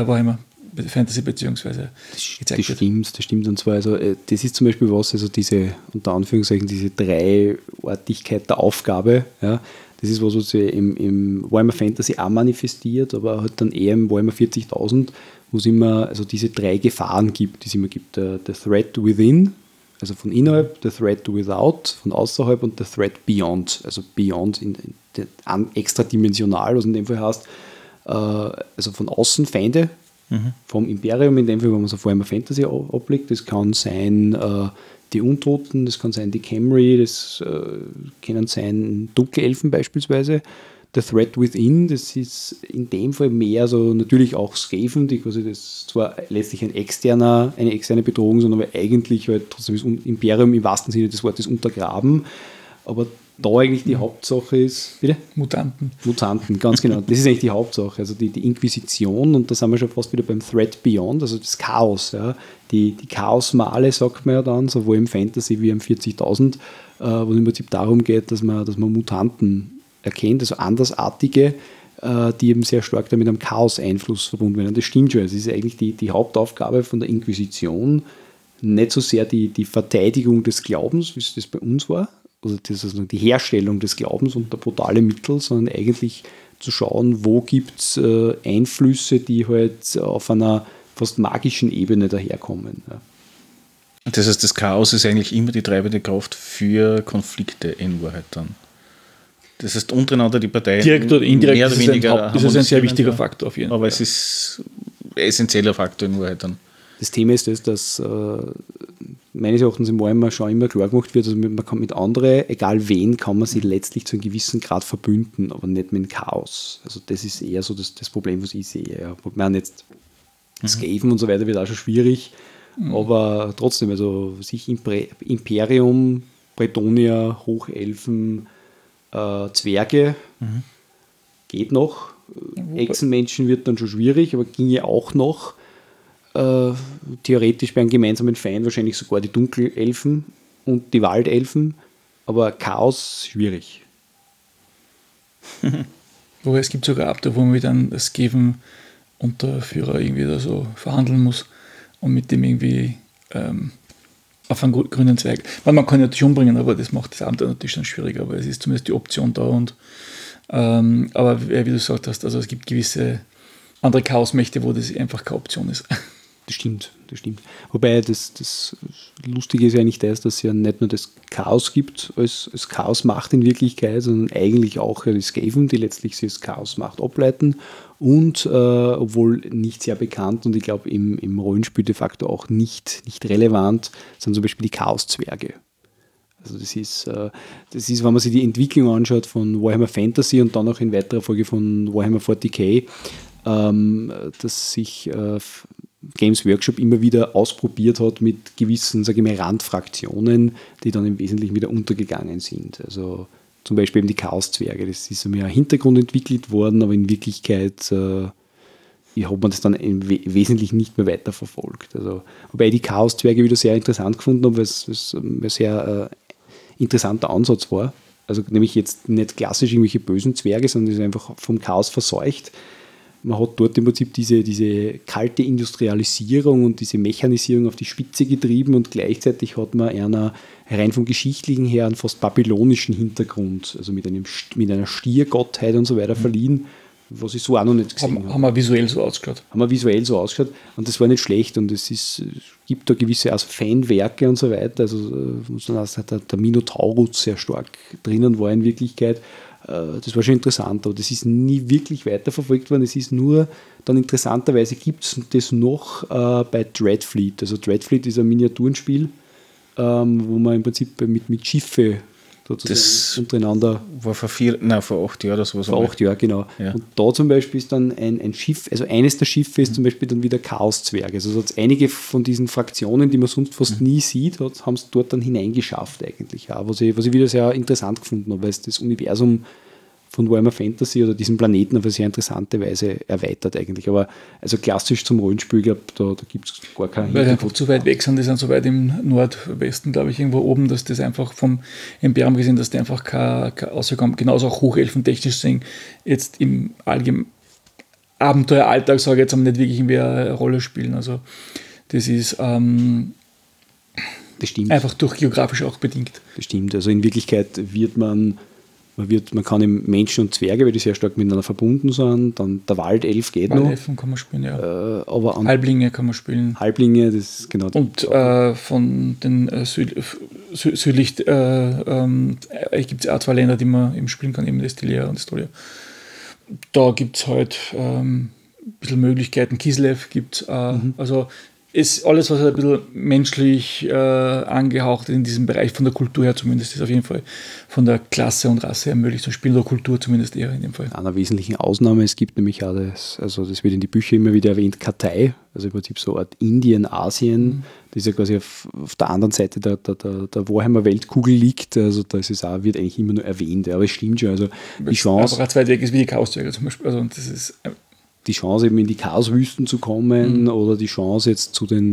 Fantasy beziehungsweise gezeigt wird. Das stimmt. Und zwar, also, das ist zum Beispiel was, also diese, unter Anführungszeichen, diese Dreiartigkeit der Aufgabe, ja, das ist was sich im Warhammer Fantasy auch manifestiert, aber halt dann eher im Warhammer 40.000, wo es immer also diese 3 Gefahren gibt, die es immer gibt. Der Threat within, also von innerhalb, der Threat without, von außerhalb und der Threat beyond, also beyond extradimensional, was in dem Fall heißt, also von außen Feinde, vom Imperium, in dem Fall, wenn man so vor Warhammer Fantasy ablegt. Das kann sein die Untoten, das kann sein die Khemri, das können sein Dunkelelfen beispielsweise. Der Threat Within, das ist in dem Fall mehr so natürlich auch Skaven, die quasi das zwar letztlich eine externe Bedrohung sind, aber eigentlich halt trotzdem das Imperium im wahrsten Sinne des Wortes untergraben. Aber da eigentlich die Hauptsache ist, bitte? Mutanten, ganz genau. Das ist eigentlich die Hauptsache. Also die Inquisition, und da sind wir schon fast wieder beim Threat Beyond, also das Chaos. Ja. Die Chaosmale, sagt man ja dann, sowohl im Fantasy wie im 40.000, wo es im Prinzip darum geht, dass man Mutanten erkennt, also Andersartige, die eben sehr stark damit am Chaos-Einfluss verbunden werden. Und das stimmt schon. Es ist eigentlich die Hauptaufgabe von der Inquisition, nicht so sehr die Verteidigung des Glaubens, wie es das bei uns war, also das ist die Herstellung des Glaubens unter brutale Mittel, sondern eigentlich zu schauen, wo gibt es Einflüsse, die halt auf einer fast magischen Ebene daherkommen. Ja. Das heißt, das Chaos ist eigentlich immer die treibende Kraft für Konflikte in Wahrheit dann. Das heißt, untereinander die Parteien direkt oder indirekt mehr oder weniger ist ein sehr wichtiger Faktor auf jeden Fall. Aber es ist ein essentieller Faktor in Wahrheit dann. Das Thema ist das, dass meines Erachtens im Warhammer schon immer klar gemacht wird, also man kann mit anderen, egal wen, kann man sich letztlich zu einem gewissen Grad verbünden, aber nicht mit dem Chaos. Also das ist eher so das Problem, was ich sehe. Ja. Ich meine, jetzt Skaven und so weiter wird auch schon schwierig, aber trotzdem, also sich Imperium, Bretonier, Hochelfen, Zwerge geht noch. Echsenmenschen wird dann schon schwierig, aber ginge auch noch. Theoretisch bei einem gemeinsamen Feind wahrscheinlich sogar die Dunkelelfen und die Waldelfen, aber Chaos schwierig. Wobei es gibt sogar Abte, wo man mit einem Skaven-Unterführer irgendwie da so verhandeln muss und mit dem irgendwie auf einen grünen Zweig. Man kann ihn natürlich umbringen, aber das macht das Abenteuer natürlich dann schwieriger, aber es ist zumindest die Option da. Und, aber wie du gesagt hast, also es gibt gewisse andere Chaosmächte, wo das einfach keine Option ist. Das stimmt. Wobei das Lustige ist ja eigentlich das, dass es ja nicht nur das Chaos gibt als Chaosmacht in Wirklichkeit, sondern eigentlich auch die Skaven, die letztlich das Chaosmacht ableiten und obwohl nicht sehr bekannt und ich glaube im Rollenspiel de facto auch nicht relevant, sind zum Beispiel die Chaoszwerge. Also das ist, wenn man sich die Entwicklung anschaut von Warhammer Fantasy und dann auch in weiterer Folge von Warhammer 40k, dass sich Games Workshop immer wieder ausprobiert hat mit gewissen, sage ich mal, Randfraktionen, die dann im Wesentlichen wieder untergegangen sind. Also zum Beispiel eben die Chaoszwerge, das ist mehr im Hintergrund entwickelt worden, aber in Wirklichkeit hat man das dann im Wesentlichen nicht mehr weiterverfolgt. Also, wobei ich die Chaoszwerge wieder sehr interessant gefunden habe, weil es ein sehr interessanter Ansatz war. Also nämlich jetzt nicht klassisch irgendwelche bösen Zwerge, sondern das ist einfach vom Chaos verseucht. Man hat dort im Prinzip diese kalte Industrialisierung und diese Mechanisierung auf die Spitze getrieben und gleichzeitig hat man einer rein vom Geschichtlichen her einen fast babylonischen Hintergrund, also mit einer Stiergottheit und so weiter verliehen, was ich so auch noch nicht gesehen habe. Haben wir visuell so ausgeschaut. Und das war nicht schlecht und es gibt da gewisse Fanwerke und so weiter, also der Minotaurus sehr stark drinnen war in Wirklichkeit. Das war schon interessant, aber das ist nie wirklich weiterverfolgt worden. Es ist nur, dann interessanterweise gibt es das noch bei Dreadfleet. Also Dreadfleet ist ein Miniaturenspiel, wo man im Prinzip mit Schiffe Das untereinander. war vor 8 Jahren oder sowas. Vor 8 Jahren, genau. Ja. Und da zum Beispiel ist dann ein Schiff, also eines der Schiffe ist zum Beispiel dann wieder Chaoszwerge. Also hat es einige von diesen Fraktionen, die man sonst fast nie sieht, haben es dort dann hineingeschafft eigentlich auch, was ich wieder sehr interessant gefunden habe, weil es das Universum von Warhammer Fantasy oder diesen Planeten auf eine sehr interessante Weise erweitert eigentlich. Aber also klassisch zum Rollenspiel, glaube da gibt es gar keinen. Weil die einfach zu weit weg sind, die sind so weit im Nordwesten, glaube ich, irgendwo oben, dass das einfach vom Imperium gesehen, dass die einfach keine Auswirkungen haben. Genauso auch Hochelfen-technisch sehen, jetzt im allgemeinen Abenteueralltag, sage ich jetzt, nicht wirklich irgendwie eine Rolle spielen. Also das ist das stimmt. Einfach durch geografisch auch bedingt. Das stimmt. Also in Wirklichkeit man kann im Menschen und Zwerge, weil die sehr stark miteinander verbunden sind, dann der Waldelf geht noch. Waldelfen kann man spielen, ja. Aber Halblinge kann man spielen. Halblinge, das ist genau. Und von den südlich gibt es auch 2 Länder, die man eben spielen kann, eben Destilia und Estolia. Da gibt es halt ein bisschen Möglichkeiten. Kislev gibt es, also ist alles, was halt ein bisschen menschlich angehaucht ist in diesem Bereich, von der Kultur her zumindest, ist auf jeden Fall von der Klasse und Rasse her möglich zu spielen, oder Kultur zumindest eher in dem Fall. Einer wesentlichen Ausnahme, es gibt nämlich auch das wird in die Bücher immer wieder erwähnt, Katai, also im Prinzip so eine Art Indien, Asien, das ja quasi auf der anderen Seite der Warhammer-Weltkugel liegt, also das ist auch, wird eigentlich immer nur erwähnt, aber es stimmt schon, also die Chance... Aber auch weit weg ist wie die Chaoszwerge zum Beispiel, also das ist... Die Chance eben in die Chaoswüsten zu kommen oder die Chance jetzt zu den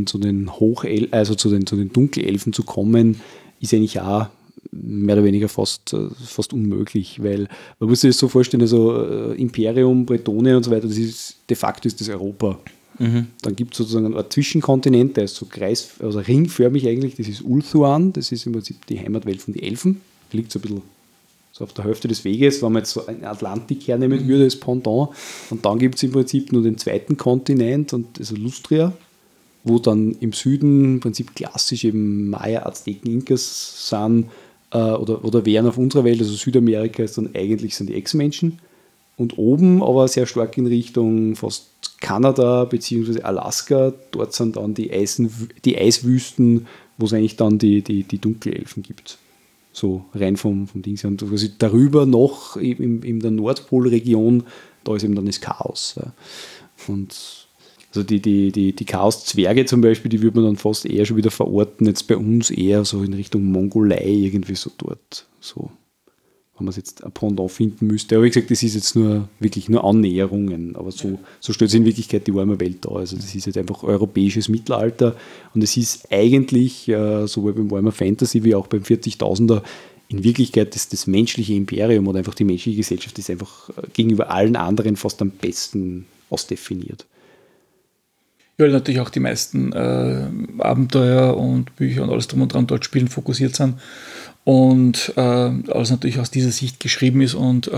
Dunkelelfen zu kommen, ist eigentlich auch mehr oder weniger fast unmöglich, weil man muss sich das so vorstellen, also Imperium, Bretonien und so weiter, de facto ist das Europa. Dann gibt es sozusagen einen Zwischenkontinent, der ist so ringförmig eigentlich, das ist Ulthuan, das ist im Prinzip die Heimatwelt von den Elfen, liegt so ein bisschen so auf der Hälfte des Weges, wenn man jetzt so einen Atlantik hernehmen würde, das Pendant. Und dann gibt es im Prinzip nur den zweiten Kontinent, und also Lustria, wo dann im Süden im Prinzip klassisch eben Maya, Azteken, Inkas sind oder wären auf unserer Welt, also Südamerika ist dann eigentlich sind die Ex-Menschen. Und oben aber sehr stark in Richtung fast Kanada bzw. Alaska, dort sind dann die Eiswüsten, wo es eigentlich dann die Dunkelelfen gibt. So rein vom Ding. Und quasi darüber noch in der Nordpolregion, da ist eben dann das Chaos. Ja. Und also die Chaos-Zwerge zum Beispiel, die würde man dann fast eher schon wieder verorten, jetzt bei uns eher so in Richtung Mongolei, irgendwie so dort. So, wenn man es jetzt ein Pendant finden müsste. Aber wie gesagt, das ist jetzt wirklich nur Annäherungen. Aber so stellt sich in Wirklichkeit die Warhammer-Welt dar. Also das ist jetzt einfach europäisches Mittelalter. Und es ist eigentlich, sowohl beim Warhammer Fantasy wie auch beim 40.000er, in Wirklichkeit das menschliche Imperium oder einfach die menschliche Gesellschaft ist einfach gegenüber allen anderen fast am besten ausdefiniert. Ja, weil natürlich auch die meisten Abenteuer und Bücher und alles drum und dran dort spielen fokussiert sind. Und alles natürlich aus dieser Sicht geschrieben ist, und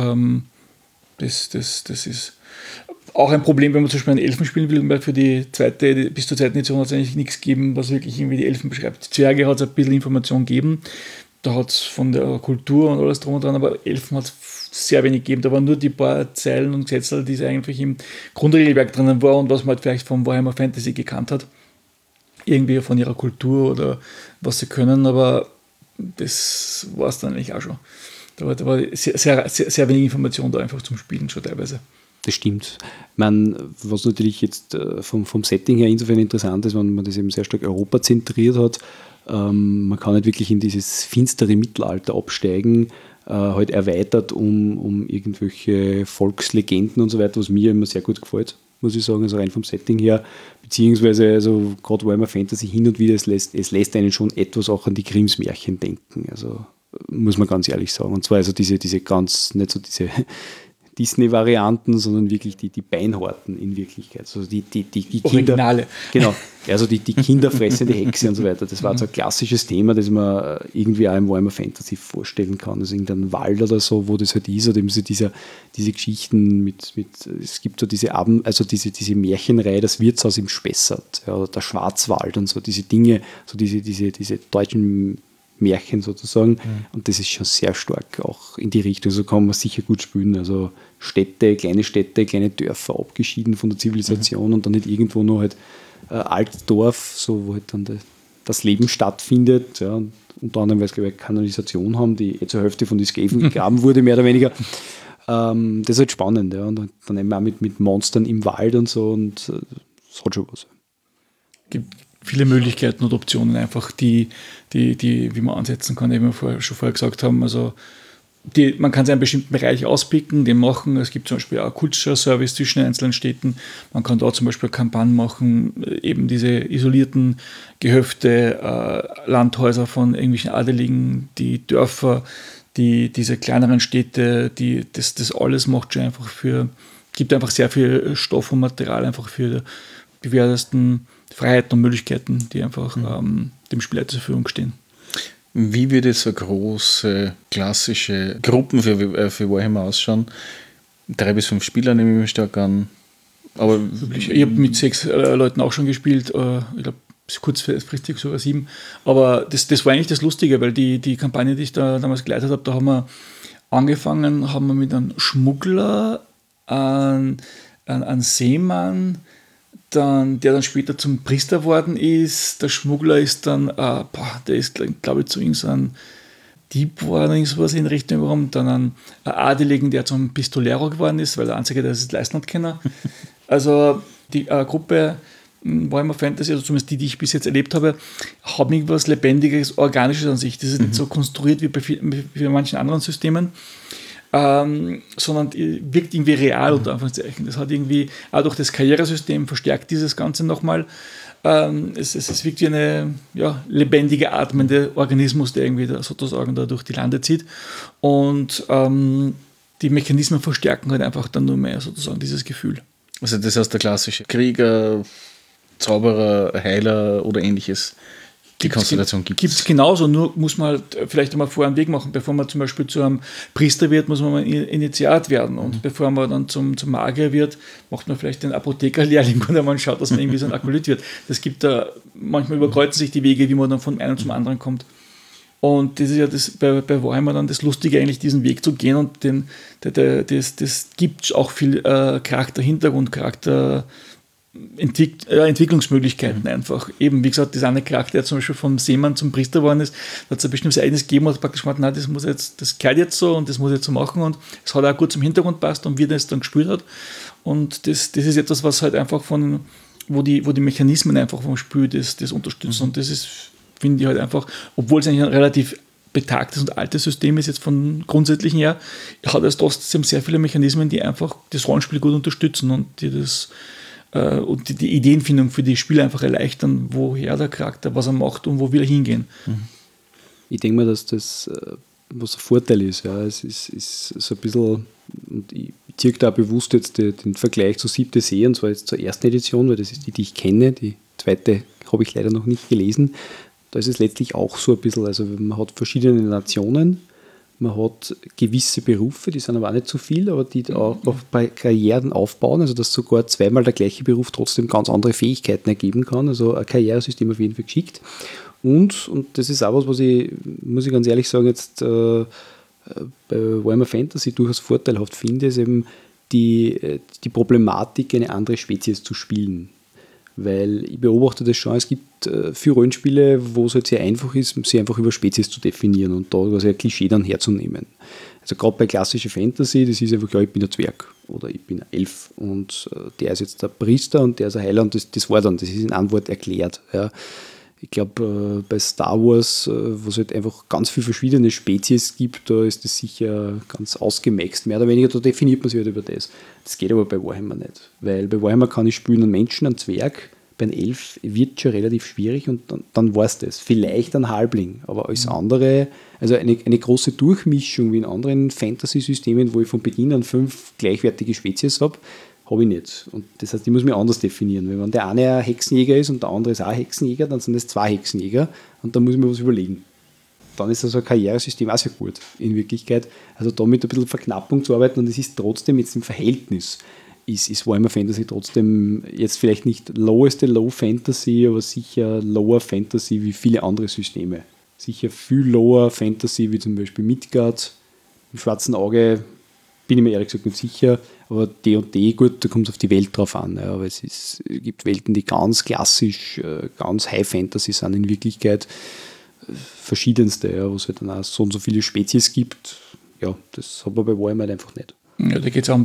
das ist auch ein Problem, wenn man zum Beispiel einen Elfen spielen will, weil bis zur zweiten Edition hat es eigentlich nichts gegeben, was wirklich irgendwie die Elfen beschreibt. Die Zwerge hat es ein bisschen Information gegeben, da hat es von der Kultur und alles drum und dran, aber Elfen hat es sehr wenig gegeben. Da waren nur die paar Zeilen und Gesetze, die eigentlich im Grundregelwerk drinnen war und was man halt vielleicht vom Warhammer Fantasy gekannt hat. Irgendwie von ihrer Kultur oder was sie können, aber das war es dann eigentlich auch schon. Da war sehr, sehr, sehr, sehr wenig Information da einfach zum Spielen schon teilweise. Das stimmt. Was natürlich jetzt vom Setting her insofern interessant ist, wenn man das eben sehr stark Europa zentriert hat, man kann nicht wirklich in dieses finstere Mittelalter absteigen, halt erweitert um irgendwelche Volkslegenden und so weiter, was mir immer sehr gut gefällt, muss ich sagen, also rein vom Setting her, beziehungsweise also gerade Warhammer Fantasy hin und wieder, es lässt einen schon etwas auch an die Grimms Märchen denken, also muss man ganz ehrlich sagen, und zwar also diese ganz, nicht so diese Disney-Varianten, sondern wirklich die Beinharten in Wirklichkeit. Also die Originale. Kinder, genau, also die kinderfressende Hexe und so weiter. Das war so ein klassisches Thema, das man irgendwie auch im Warhammer Fantasy vorstellen kann. Also irgendein Wald oder so, wo das halt ist, oder eben so diese Geschichten mit es gibt so diese Märchenreihe, das Wirtshaus im Spessart, ja, oder der Schwarzwald und so diese Dinge, so diese deutschen Märchen sozusagen, und das ist schon sehr stark auch in die Richtung, so kann man sicher gut spielen, also kleine Städte, kleine Dörfer, abgeschieden von der Zivilisation und dann nicht irgendwo noch halt Altdorf, so wo halt dann das Leben stattfindet, ja, unter anderem, weil sie eine Kanalisation haben, die zur Hälfte von den Skaven gegraben wurde, mehr oder weniger. Das ist halt spannend, ja. Und dann eben auch mit Monstern im Wald und so, und das hat schon was. Gibt viele Möglichkeiten und Optionen einfach, die wie man ansetzen kann, eben schon vorher gesagt haben. Also man kann sich einen bestimmten Bereich auspicken, den machen. Es gibt zum Beispiel auch Culture-Service zwischen einzelnen Städten. Man kann da zum Beispiel Kampagnen machen, eben diese isolierten Gehöfte, Landhäuser von irgendwelchen Adeligen, die Dörfer, diese kleineren Städte, das alles macht schon einfach gibt einfach sehr viel Stoff und Material einfach für die diversesten Freiheiten und Möglichkeiten, die einfach dem Spieler zur Verfügung stehen. Wie würde so große, klassische Gruppen für Warhammer ausschauen? 3 bis 5 Spieler nehme ich mir stark an. Aber ich habe mit 6 Leuten auch schon gespielt. Ich glaube, kurzfristig sogar 7. Aber das war eigentlich das Lustige, weil die Kampagne, die ich da damals geleitet habe, da haben wir angefangen, mit einem Schmuggler, einem Seemann, der dann später zum Priester geworden ist. Der Schmuggler ist dann, der ist, glaube ich, zu irgendeinem Dieb geworden, sowas in Richtung gekommen. Dann ein Adeligen, der zum Pistolero geworden ist, weil der Einzige, der es leisten hat können. Also die Gruppe Warhammer Fantasy, also zumindest die ich bis jetzt erlebt habe, haben irgendwas Lebendiges, Organisches an sich. Das ist nicht so konstruiert wie bei manchen anderen Systemen. Sondern wirkt irgendwie real, unter Anführungszeichen. Das hat irgendwie, auch durch das Karrieresystem verstärkt dieses Ganze nochmal. Es wirkt wie eine lebendige, atmende Organismus, der irgendwie sozusagen da durch die Lande zieht. Und die Mechanismen verstärken halt einfach dann nur mehr sozusagen dieses Gefühl. Also das heißt der klassische Krieger, Zauberer, Heiler oder ähnliches. Die Konstellation gibt es genauso, nur muss man halt vielleicht einmal vorher einen Weg machen. Bevor man zum Beispiel zu einem Priester wird, muss man mal Initiat werden. Und bevor man dann zum Magier wird, macht man vielleicht den Apothekerlehrling oder man schaut, dass man irgendwie so ein Akolyt wird. Das gibt da, manchmal überkreuzen sich die Wege, wie man dann von einem zum anderen kommt. Und das ist ja bei Warhammer dann das Lustige, eigentlich diesen Weg zu gehen, und das gibt auch viel Charakter, Hintergrund, Charakter, Entwicklungsmöglichkeiten einfach. Eben, wie gesagt, dieser eine Charakter, der zum Beispiel vom Seemann zum Priester geworden ist, da hat es ein bestimmtes eigenes gegeben und hat praktisch gesagt, nein, das gehört jetzt so und das muss jetzt so machen, und es hat auch gut zum Hintergrund passt und wie das dann gespielt hat. Und das ist etwas, was halt einfach wo die Mechanismen einfach vom Spiel das unterstützen. Und das ist, finde ich halt einfach, obwohl es eigentlich ein relativ betagtes und altes System ist, jetzt von grundsätzlichen her, hat es trotzdem sehr viele Mechanismen, die einfach das Rollenspiel gut unterstützen und die Ideenfindung für die Spieler einfach erleichtern, woher der Charakter, was er macht und wo will er hingehen. Ich denke mal, dass das was ein Vorteil ist. Ja. Es ist so ein bisschen, und ich ziehe da bewusst jetzt den Vergleich zur 7. See, und zwar jetzt zur ersten Edition, weil das ist die ich kenne. Die zweite habe ich leider noch nicht gelesen. Da ist es letztlich auch so ein bisschen, also man hat verschiedene Nationen, man hat gewisse Berufe, die sind aber auch nicht so viel, aber die auch bei Karrieren aufbauen, also dass sogar zweimal der gleiche Beruf trotzdem ganz andere Fähigkeiten ergeben kann. Also ein Karrieresystem auf jeden Fall geschickt. Und das ist auch was muss ich ganz ehrlich sagen, jetzt bei Warhammer Fantasy durchaus vorteilhaft finde, ist eben die Problematik, eine andere Spezies zu spielen. Weil ich beobachte das schon, es gibt viele Rollenspiele, wo es halt sehr einfach ist, sie einfach über Spezies zu definieren und da quasi ein Klischee dann herzunehmen. Also gerade bei klassischer Fantasy, das ist einfach klar, ich bin ein Zwerg oder ich bin ein Elf und der ist jetzt der Priester und der ist ein Heiler, und das war dann, das ist in einem Wort erklärt. Ja. Ich glaube, bei Star Wars, wo es halt einfach ganz viele verschiedene Spezies gibt, da ist das sicher ganz ausgemaxt, mehr oder weniger, da definiert man sich halt über das. Das geht aber bei Warhammer nicht, weil bei Warhammer kann ich spielen einen Menschen, einen Zwerg, bei einem Elf wird schon relativ schwierig und dann war es das. Vielleicht ein Halbling, aber alles andere, also eine große Durchmischung wie in anderen Fantasy-Systemen, wo ich von Beginn an 5 gleichwertige Spezies habe ich nicht. Und das heißt, ich muss mich anders definieren. Wenn der eine ein Hexenjäger ist und der andere ist auch ein Hexenjäger, dann sind es 2 Hexenjäger und dann muss ich mir was überlegen. Dann ist also ein Karrieresystem auch sehr gut, in Wirklichkeit. Also da mit ein bisschen Verknappung zu arbeiten, und es ist trotzdem jetzt im Verhältnis, ist Warhammer Fantasy trotzdem jetzt vielleicht nicht loweste Low Fantasy, aber sicher Lower Fantasy wie viele andere Systeme. Sicher viel Lower Fantasy wie zum Beispiel Midgard, im Schwarzen Auge, bin ich mir ehrlich gesagt nicht sicher, aber D&D, gut, da kommt es auf die Welt drauf an. Ja, aber es gibt Welten, die ganz klassisch, ganz High Fantasy sind in Wirklichkeit. verschiedenste, ja, wo es halt dann auch so und so viele Spezies gibt. Ja, das hat man bei Warhammer halt einfach nicht. Ja, da geht es auch um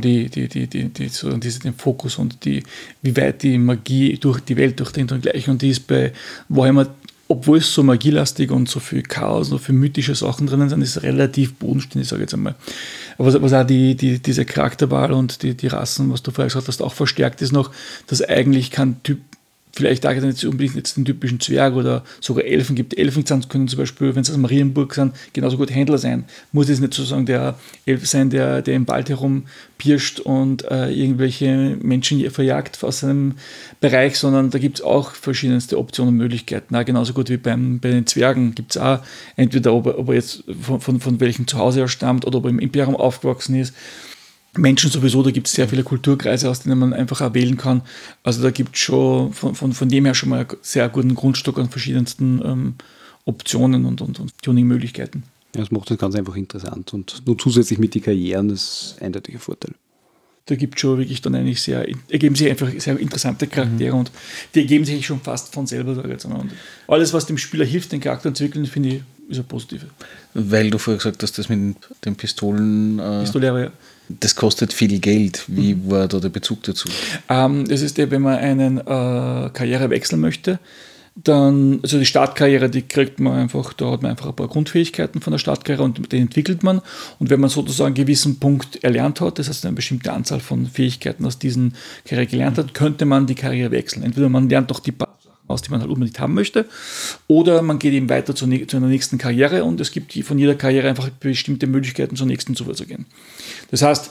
den Fokus und wie weit die Magie durch die Welt durchdringt und gleich. Und die ist bei Warhammer, obwohl es so magielastig und so viel Chaos und so viel mythische Sachen drinnen sind, ist relativ bodenständig, sage ich jetzt einmal. Aber was auch diese Charakterwahl und die Rassen, was du vorher gesagt hast, auch verstärkt ist noch, dass eigentlich kein Typ, vielleicht auch nicht unbedingt jetzt den typischen Zwerg oder sogar Elfen gibt. Elfen können zum Beispiel, wenn sie aus Marienburg sind, genauso gut Händler sein. Muss es nicht sozusagen der Elf sein, der im Wald herumpirscht und irgendwelche Menschen verjagt aus seinem Bereich, sondern da gibt es auch verschiedenste Optionen und Möglichkeiten. Auch genauso gut wie bei den Zwergen gibt es auch entweder, ob er jetzt von welchem Zuhause er stammt oder ob er im Imperium aufgewachsen ist. Menschen sowieso, da gibt es sehr viele Kulturkreise, aus denen man einfach auch wählen kann. Also da gibt es schon von dem her schon mal einen sehr guten Grundstock an verschiedensten Optionen und Tuning-Möglichkeiten. Ja, das macht das ganz einfach interessant und nur zusätzlich mit den Karrieren, das ist eindeutig ein Vorteil. Da gibt es schon wirklich dann eigentlich ergeben sich einfach sehr interessante Charaktere und die ergeben sich schon fast von selber. Und alles, was dem Spieler hilft, den Charakter zu entwickeln, finde ich, ist ein Positive. Weil du vorher gesagt hast, das mit den Pistolen... Pistolere, ja. Das kostet viel Geld. Wie war da der Bezug dazu? Das ist wenn man einen Karriere wechseln möchte, dann, also die Startkarriere, die kriegt man einfach, da hat man einfach ein paar Grundfähigkeiten von der Startkarriere und die entwickelt man. Und wenn man sozusagen einen gewissen Punkt erlernt hat, das heißt eine bestimmte Anzahl von Fähigkeiten aus diesen Karriere gelernt hat, könnte man die Karriere wechseln. Entweder man lernt doch die aus, die man halt unbedingt haben möchte, oder man geht eben weiter zu einer nächsten Karriere und es gibt von jeder Karriere einfach bestimmte Möglichkeiten, zur nächsten zu gehen. Das heißt,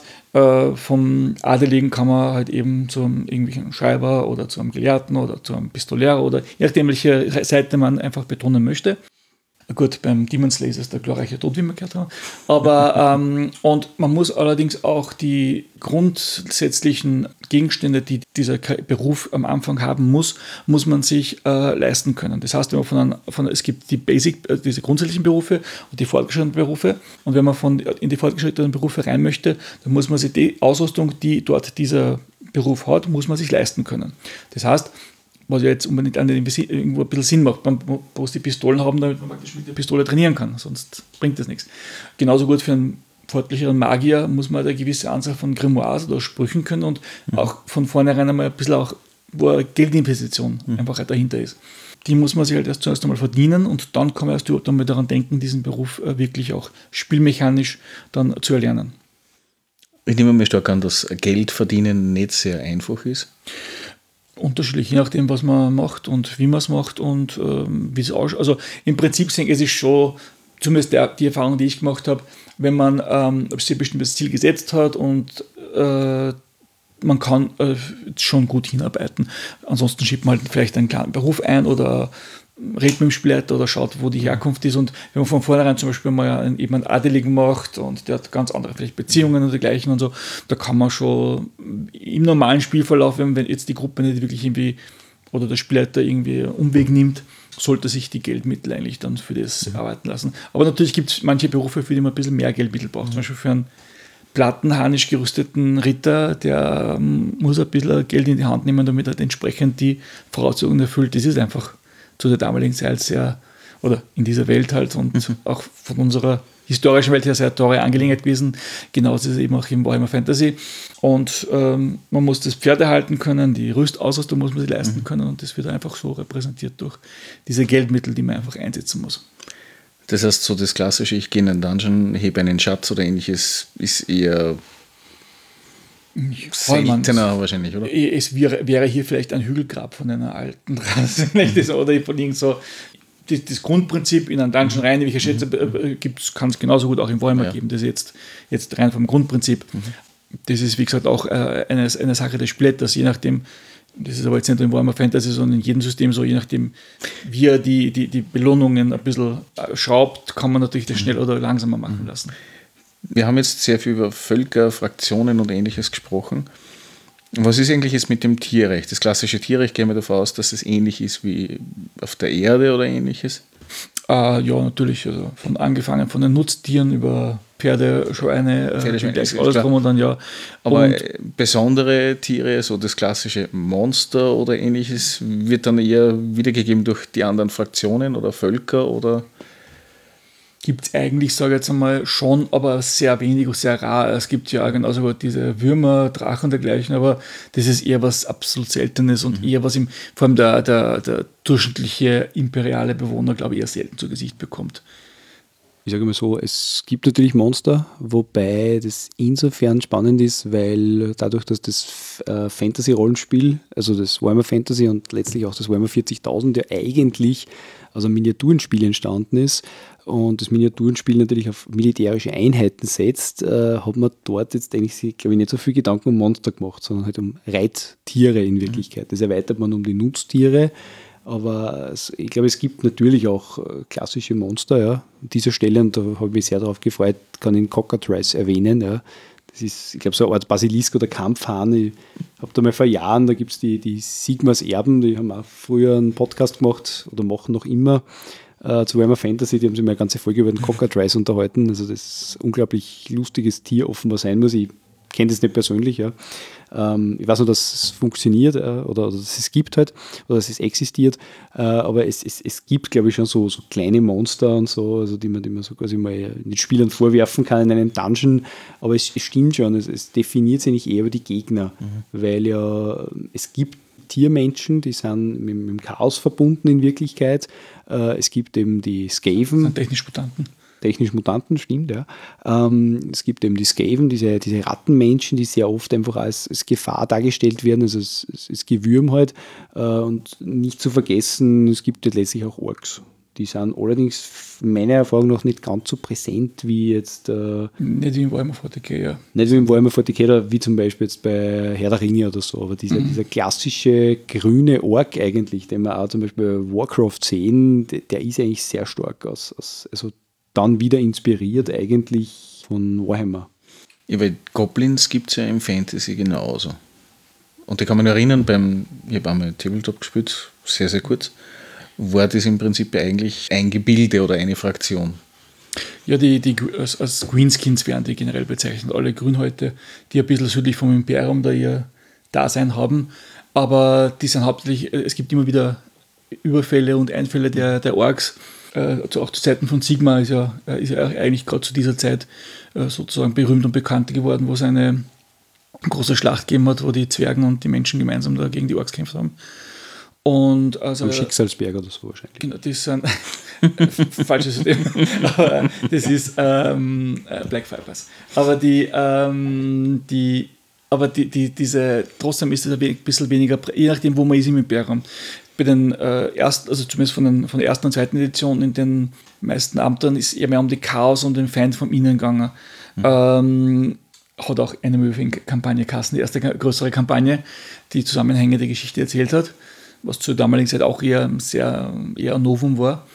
vom Adeligen kann man halt eben zu einem irgendwelchen Schreiber oder zu einem Gelehrten oder zu einem Pistolär oder je nachdem, welche Seite man einfach betonen möchte. Gut, beim Demon Slayer ist es der glorreiche Tod, wie wir gehört haben. Aber, und man muss allerdings auch die grundsätzlichen Gegenstände, die dieser Beruf am Anfang haben muss man sich leisten können. Das heißt, wenn man es gibt die diese grundsätzlichen Berufe und die fortgeschrittenen Berufe. Und wenn man in die fortgeschrittenen Berufe rein möchte, dann muss man sich die Ausrüstung, die dort dieser Beruf hat, muss man sich leisten können. Das heißt, was ja jetzt unbedingt irgendwo ein bisschen Sinn macht, wo es die Pistolen haben, damit man praktisch mit der Pistole trainieren kann, sonst bringt das nichts. Genauso gut für einen fortgeschrittenen Magier muss man eine gewisse Anzahl von Grimoires oder Sprüchen können und auch von vornherein einmal ein bisschen auch, wo eine Geldinvestition einfach halt dahinter ist. Die muss man sich halt erst zuerst einmal verdienen und dann kann man erst überhaupt einmal daran denken, diesen Beruf wirklich auch spielmechanisch dann zu erlernen. Ich nehme mir stark an, dass Geld verdienen nicht sehr einfach ist. Unterschiedlich, je nachdem, was man macht und wie man es macht und wie es ausschaut. Also im Prinzip es ist schon, zumindest die Erfahrung, die ich gemacht habe, wenn man sich ein bestimmtes Ziel gesetzt hat und man kann schon gut hinarbeiten. Ansonsten schiebt man halt vielleicht einen kleinen Beruf ein oder redet mit dem Spielleiter oder schaut, wo die Herkunft ist. Und wenn man von vornherein zum Beispiel mal eben einen Adeligen macht und der hat ganz andere vielleicht Beziehungen und dergleichen und so, da kann man schon im normalen Spielverlauf, wenn jetzt die Gruppe nicht wirklich irgendwie oder der Spielleiter irgendwie einen Umweg nimmt, sollte sich die Geldmittel eigentlich dann für das arbeiten lassen. Aber natürlich gibt es manche Berufe, für die man ein bisschen mehr Geldmittel braucht. Zum Beispiel für einen plattenharnisch gerüsteten Ritter, der muss ein bisschen Geld in die Hand nehmen, damit er entsprechend die Voraussetzungen erfüllt. Das ist einfach zu der damaligen Zeit sehr, oder in dieser Welt halt und auch von unserer historischen Welt her sehr teure Angelegenheit gewesen. Genauso ist es eben auch im Warhammer Fantasy. Und man muss das Pferd erhalten können, die Rüstausrüstung muss man sich leisten können und das wird einfach so repräsentiert durch diese Geldmittel, die man einfach einsetzen muss. Das heißt, so das klassische, ich gehe in einen Dungeon, hebe einen Schatz oder ähnliches, ist eher seltener wahrscheinlich, oder? Es wäre hier vielleicht ein Hügelgrab von einer alten Rasse oder von irgend so. Das Grundprinzip in einen Dungeon rein, welche Schätze kann es genauso gut auch im Warhammer geben. Das ist jetzt rein vom Grundprinzip. Das ist, wie gesagt, auch eine Sache des Splitters, je nachdem, das ist aber jetzt nicht im Warhammer Fantasy, sondern in jedem System so, je nachdem, wie er die Belohnungen ein bisschen schraubt, kann man natürlich das schnell oder langsamer machen lassen. Wir haben jetzt sehr viel über Völker, Fraktionen und Ähnliches gesprochen. Was ist eigentlich jetzt mit dem Tierrecht? Das klassische Tierrecht, gehen wir davon aus, dass es ähnlich ist wie auf der Erde oder Ähnliches? Ja, natürlich, also angefangen von den Nutztieren über Pferde, Schweine, alles drum und dann, ja. Aber besondere Tiere, so das klassische Monster oder ähnliches, wird dann eher wiedergegeben durch die anderen Fraktionen oder Völker oder? Gibt es eigentlich, sage ich jetzt einmal, schon, aber sehr wenig und sehr rar. Es gibt ja genauso gut diese Würmer, Drachen und dergleichen, aber das ist eher was absolut Seltenes und eher was vor allem der durchschnittliche imperiale Bewohner, glaube ich, eher selten zu Gesicht bekommt. Ich sage mal so, es gibt natürlich Monster, wobei das insofern spannend ist, weil dadurch, dass das Fantasy-Rollenspiel, also das Warhammer Fantasy und letztlich auch das Warhammer 40.000 ja eigentlich aus einem Miniaturenspiel entstanden ist und das Miniaturenspiel natürlich auf militärische Einheiten setzt, hat man dort jetzt eigentlich, glaube ich, nicht so viel Gedanken um Monster gemacht, sondern halt um Reittiere in Wirklichkeit. Das erweitert man um die Nutztiere. Aber ich glaube, es gibt natürlich auch klassische Monster. Ja. An dieser Stelle, und da habe ich mich sehr darauf gefreut, kann ich den Cockatrice erwähnen. Ja. Das ist, ich glaube, so eine Art Basilisk oder Kampfhahn. Ich habe da mal vor Jahren, da gibt es die Sigmas Erben, die haben auch früher einen Podcast gemacht oder machen noch immer zu Warhammer Fantasy. Die haben sich mal eine ganze Folge über den Cockatrice unterhalten. Also das ist ein unglaublich lustiges Tier offenbar sein muss. Ich kenne das nicht persönlich, ja. Ich weiß nur, dass es funktioniert oder dass es gibt halt, oder dass es existiert, aber es gibt, glaube ich, schon so kleine Monster und so, also die man so quasi mal den Spielern vorwerfen kann in einem Dungeon, aber es stimmt schon, es definiert sich nicht eher über die Gegner, weil ja es gibt Tiermenschen, die sind mit dem Chaos verbunden in Wirklichkeit, es gibt eben die Skaven. Das sind technisch Mutanten, stimmt, ja. Es gibt eben die Skaven, diese Rattenmenschen, die sehr oft einfach als Gefahr dargestellt werden, also es Gewürm halt. Und nicht zu vergessen, es gibt ja letztlich auch Orks. Die sind allerdings meiner Erfahrung nach nicht ganz so präsent wie jetzt. Nicht wie im Warhammer 40k, ja. Nicht wie im Warhammer 40k oder wie zum Beispiel jetzt bei Herr der Ringe oder so. Aber dieser klassische grüne Ork eigentlich, den wir auch zum Beispiel bei Warcraft sehen, der ist eigentlich sehr stark also dann wieder inspiriert eigentlich von Warhammer. Ja, weil Goblins gibt es ja im Fantasy genauso. Und ich kann mich erinnern, ich habe einmal Tabletop gespielt, sehr, sehr kurz, war das im Prinzip eigentlich ein Gebilde oder eine Fraktion. Ja, als Greenskins werden die generell bezeichnet. Alle Grünhäute, die ein bisschen südlich vom Imperium da ihr Dasein haben. Aber die sind hauptsächlich, es gibt immer wieder Überfälle und Einfälle der Orks. Auch zu Zeiten von Sigma ist ja eigentlich gerade zu dieser Zeit sozusagen berühmt und bekannt geworden, wo es eine große Schlacht gegeben hat, wo die Zwergen und die Menschen gemeinsam da gegen die Orks gekämpft haben. Und also, Schicksalsberg oder so wahrscheinlich. Genau, das sind falsches System. Aber das ist Black Vipers. Aber diese trotzdem ist es ein bisschen weniger, je nachdem, wo man ist im Imperium. Bei den ersten, also zumindest von der ersten und zweiten Edition in den meisten Abenteuern ist eher mehr um die Chaos und den Feind vom Innen gegangen. Hat auch eine Kampagne Kassen, die erste größere Kampagne, die zusammenhängende Geschichte erzählt hat, was zur damaligen Zeit auch eher ein Novum war.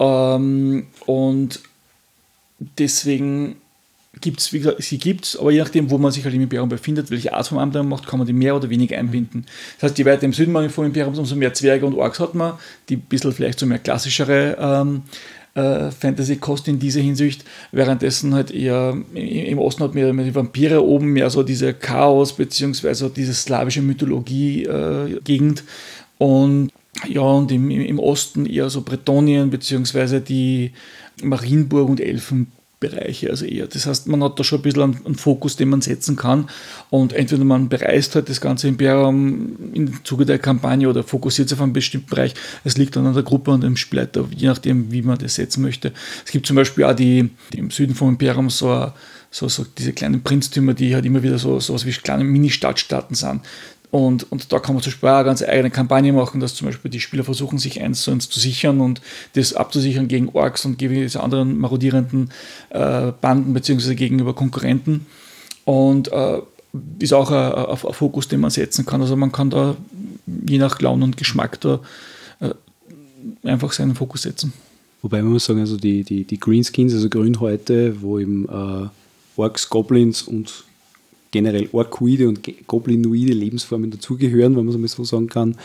Und deswegen gibt es, wie gesagt, sie gibt es, aber je nachdem, wo man sich halt im Imperium befindet, welche Art von Abenteuer man macht, kann man die mehr oder weniger einbinden. Das heißt, je weiter im Süden man vom Imperium ist, umso mehr Zwerge und Orks hat man, die ein bisschen vielleicht so mehr klassischere Fantasy-Kost in dieser Hinsicht, währenddessen halt eher im Osten hat man die Vampire, oben mehr so diese Chaos- bzw. diese slawische Mythologie-Gegend und ja, und im Osten eher so Bretonien bzw. die Marienburg und Elfenbereiche, also eher. Das heißt, man hat da schon ein bisschen einen Fokus, den man setzen kann und entweder man bereist halt das ganze Imperium im Zuge der Kampagne oder fokussiert sich auf einen bestimmten Bereich. Es liegt dann an der Gruppe und dem Spielleiter, je nachdem, wie man das setzen möchte. Es gibt zum Beispiel auch die im Süden vom Imperium so diese kleinen Prinztümer, die halt immer wieder so was wie kleine Mini-Stadtstaaten sind. Und da kann man zum Beispiel auch eine ganz eigene Kampagne machen, dass zum Beispiel die Spieler versuchen, sich eins zu sichern und das abzusichern gegen Orks und gegen diese anderen marodierenden Banden beziehungsweise gegenüber Konkurrenten. Und ist auch ein Fokus, den man setzen kann. Also man kann da je nach Laune und Geschmack da einfach seinen Fokus setzen. Wobei man muss sagen, also die Greenskins, also Grünhäute, wo eben Orks, Goblins und generell orkoide und goblinoide Lebensformen dazugehören, wenn man es mal so sagen kann,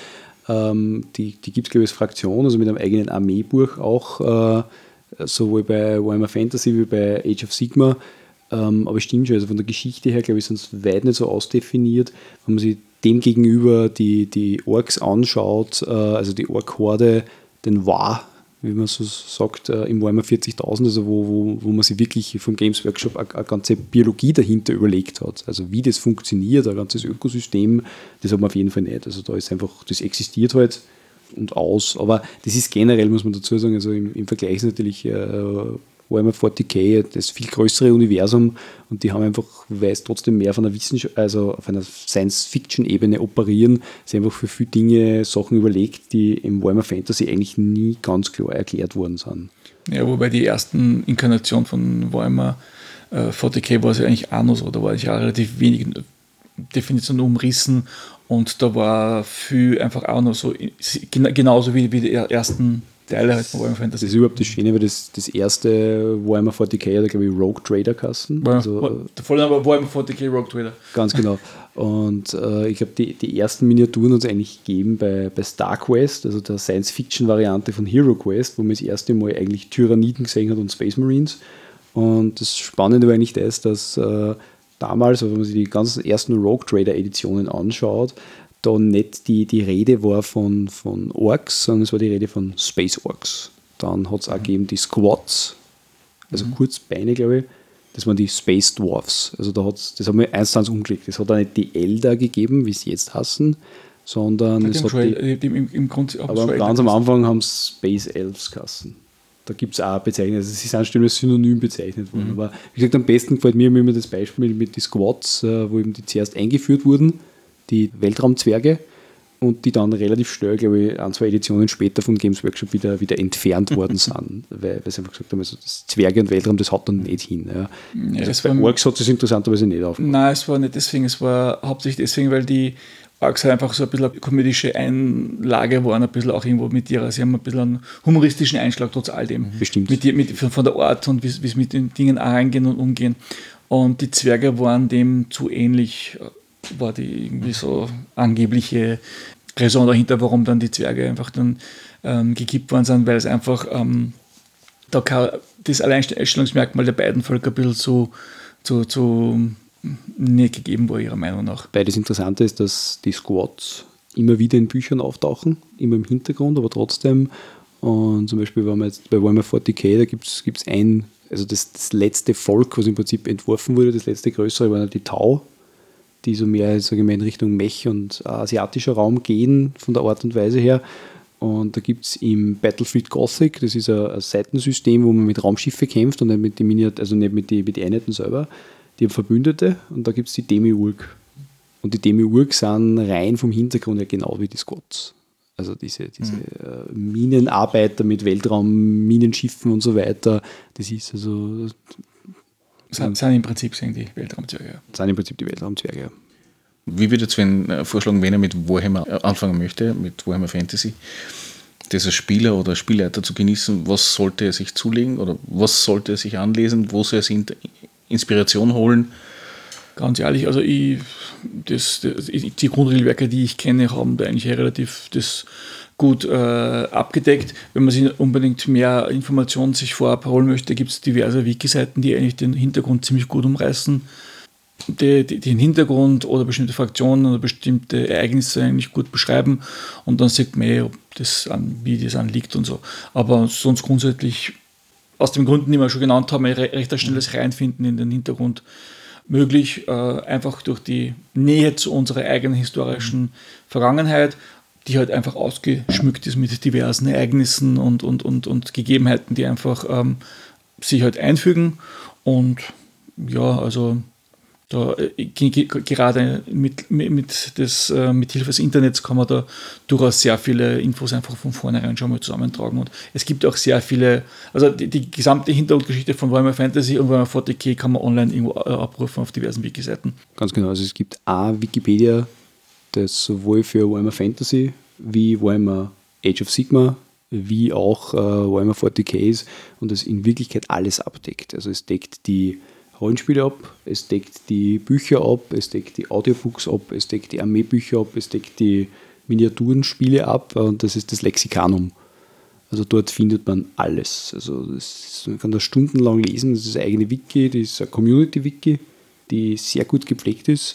Die gibt es, glaube ich, als Fraktion, also mit einem eigenen Armeebuch auch, sowohl bei Warhammer Fantasy wie bei Age of Sigmar. Aber stimmt schon, also von der Geschichte her, glaube ich, sind es weit nicht so ausdefiniert. Wenn man sich dem gegenüber die Orks anschaut, also die Ork-Horde, den War, wie man so sagt, im Warhammer 40.000, also wo man sich wirklich vom Games Workshop eine ganze Biologie dahinter überlegt hat. Also wie das funktioniert, ein ganzes Ökosystem, das hat man auf jeden Fall nicht. Also da ist einfach, das existiert halt und aus. Aber das ist generell, muss man dazu sagen, also im Vergleich ist natürlich Warhammer 40k das viel größere Universum und die haben einfach, weil es trotzdem mehr von einer Wissenschaft, also auf einer Science-Fiction-Ebene operieren, sie einfach für viele Dinge Sachen überlegt, die im Warhammer Fantasy eigentlich nie ganz klar erklärt worden sind. Ja, wobei die ersten Inkarnationen von Warhammer 40k war es ja eigentlich auch noch so, da war ich ja relativ wenig Definitionen umrissen und da war viel einfach auch noch so, genauso wie die ersten Teile halt von Warhammer Fantasy. Das ist überhaupt das Schöne, weil das erste Warhammer 40k hat, glaube ich, Rogue Trader kassen. Der Vollname Warhammer 40k Rogue Trader. Ganz genau. Und ich glaube, die ersten Miniaturen hat es eigentlich gegeben bei StarQuest, also der Science-Fiction-Variante von Hero Quest, wo man das erste Mal eigentlich Tyranniden gesehen hat und Space Marines. Und das Spannende war eigentlich das, dass damals, wenn man sich die ganzen ersten Rogue Trader Editionen anschaut, da nicht die Rede war von Orks, sondern es war die Rede von Space Orks. Dann hat es auch gegeben die Squads, also Kurzbeine, glaube ich. Das waren die Space Dwarfs. Also das haben wir eins umgelegt. Es hat auch nicht die Elder gegeben, wie sie jetzt hassen, sondern es hat im Grund, aber ganz am Anfang haben es Space Elves geheißen. Da gibt es auch Bezeichnungen, also sie sind schon als Synonym bezeichnet worden. Aber wie gesagt, am besten gefällt mir immer das Beispiel mit den Squads, wo eben die zuerst eingeführt wurden, die Weltraumzwerge, und die dann relativ schnell, glaube ich, 1-2 Editionen später von Games Workshop wieder entfernt worden sind, weil sie einfach gesagt haben, also das Zwerge und Weltraum, das hat dann nicht hin. Ja. Ja, also bei Orks hat es interessanterweise nicht aufgehört. Nein, es war nicht deswegen, es war hauptsächlich deswegen, weil die Orks halt einfach so ein bisschen eine komödische Einlage waren, ein bisschen auch irgendwo mit ihrer, sie haben ein bisschen einen humoristischen Einschlag trotz all dem. Bestimmt. Von der Art und wie es mit den Dingen auch reingehen und umgehen. Und die Zwerge waren dem zu ähnlich, war die irgendwie so angebliche Raison dahinter, warum dann die Zwerge einfach dann gekippt worden sind, weil es einfach das Alleinstellungsmerkmal der beiden Völker ein bisschen zu nicht gegeben war, ihrer Meinung nach. Weil das Interessante ist, dass die Squads immer wieder in Büchern auftauchen, immer im Hintergrund, aber trotzdem. Und zum Beispiel, wenn wir jetzt bei Warhammer 40k, da gibt es also das letzte Volk, was im Prinzip entworfen wurde, das letzte größere, waren die Tau, die so mehr, sage ich mal, in Richtung Mech und asiatischer Raum gehen, von der Art und Weise her. Und da gibt es im Battlefield Gothic, das ist ein Seitensystem, wo man mit Raumschiffe kämpft und nicht mit den Einheiten selber. Die haben Verbündete und da gibt es die Demiurg. Und die Demiurg sind rein vom Hintergrund her genau wie die Squads. Also diese Minenarbeiter mit Weltraum-Minenschiffen und so weiter. Das ist also. Sind im Prinzip die Weltraumzwerge. Ja. Sind im Prinzip die Weltraumzwerge, ja. Wie würdet ihr vorschlagen, wenn er mit Warhammer anfangen möchte, mit Warhammer Fantasy, das als Spieler oder Spielleiter zu genießen, was sollte er sich zulegen oder was sollte er sich anlesen, wo soll er sich Inspiration holen? Ganz ehrlich, also die Grundregelwerke, die ich kenne, haben da eigentlich relativ das gut abgedeckt. Wenn man sich unbedingt mehr Informationen sich vorab holen möchte, gibt es diverse Wiki-Seiten, die eigentlich den Hintergrund ziemlich gut umreißen. Den Hintergrund oder bestimmte Fraktionen oder bestimmte Ereignisse eigentlich gut beschreiben und dann sieht man, wie das anliegt und so. Aber sonst grundsätzlich, aus den Gründen, die wir schon genannt haben, recht schnelles Reinfinden in den Hintergrund möglich, einfach durch die Nähe zu unserer eigenen historischen Vergangenheit, die halt einfach ausgeschmückt ist mit diversen Ereignissen und Gegebenheiten, die einfach sich halt einfügen. Und ja, also da, gerade mit Hilfe des Internets kann man da durchaus sehr viele Infos einfach von vornherein schon mal zusammentragen. Und es gibt auch sehr viele, also die gesamte Hintergrundgeschichte von Warhammer Fantasy und Warhammer 40k kann man online irgendwo abrufen auf diversen Wiki-Seiten. Ganz genau, also es gibt auch Wikipedia, das sowohl für Warhammer Fantasy wie Warhammer Age of Sigmar wie auch Warhammer 40k ist und das in Wirklichkeit alles abdeckt. Also es deckt die Rollenspiele ab, es deckt die Bücher ab, es deckt die Audiobooks ab, es deckt die Armeebücher ab, es deckt die Miniaturenspiele ab und das ist das Lexikanum. Also dort findet man alles. Also man kann das stundenlang lesen, das ist eine eigene Wiki, das ist eine Community-Wiki, die sehr gut gepflegt ist.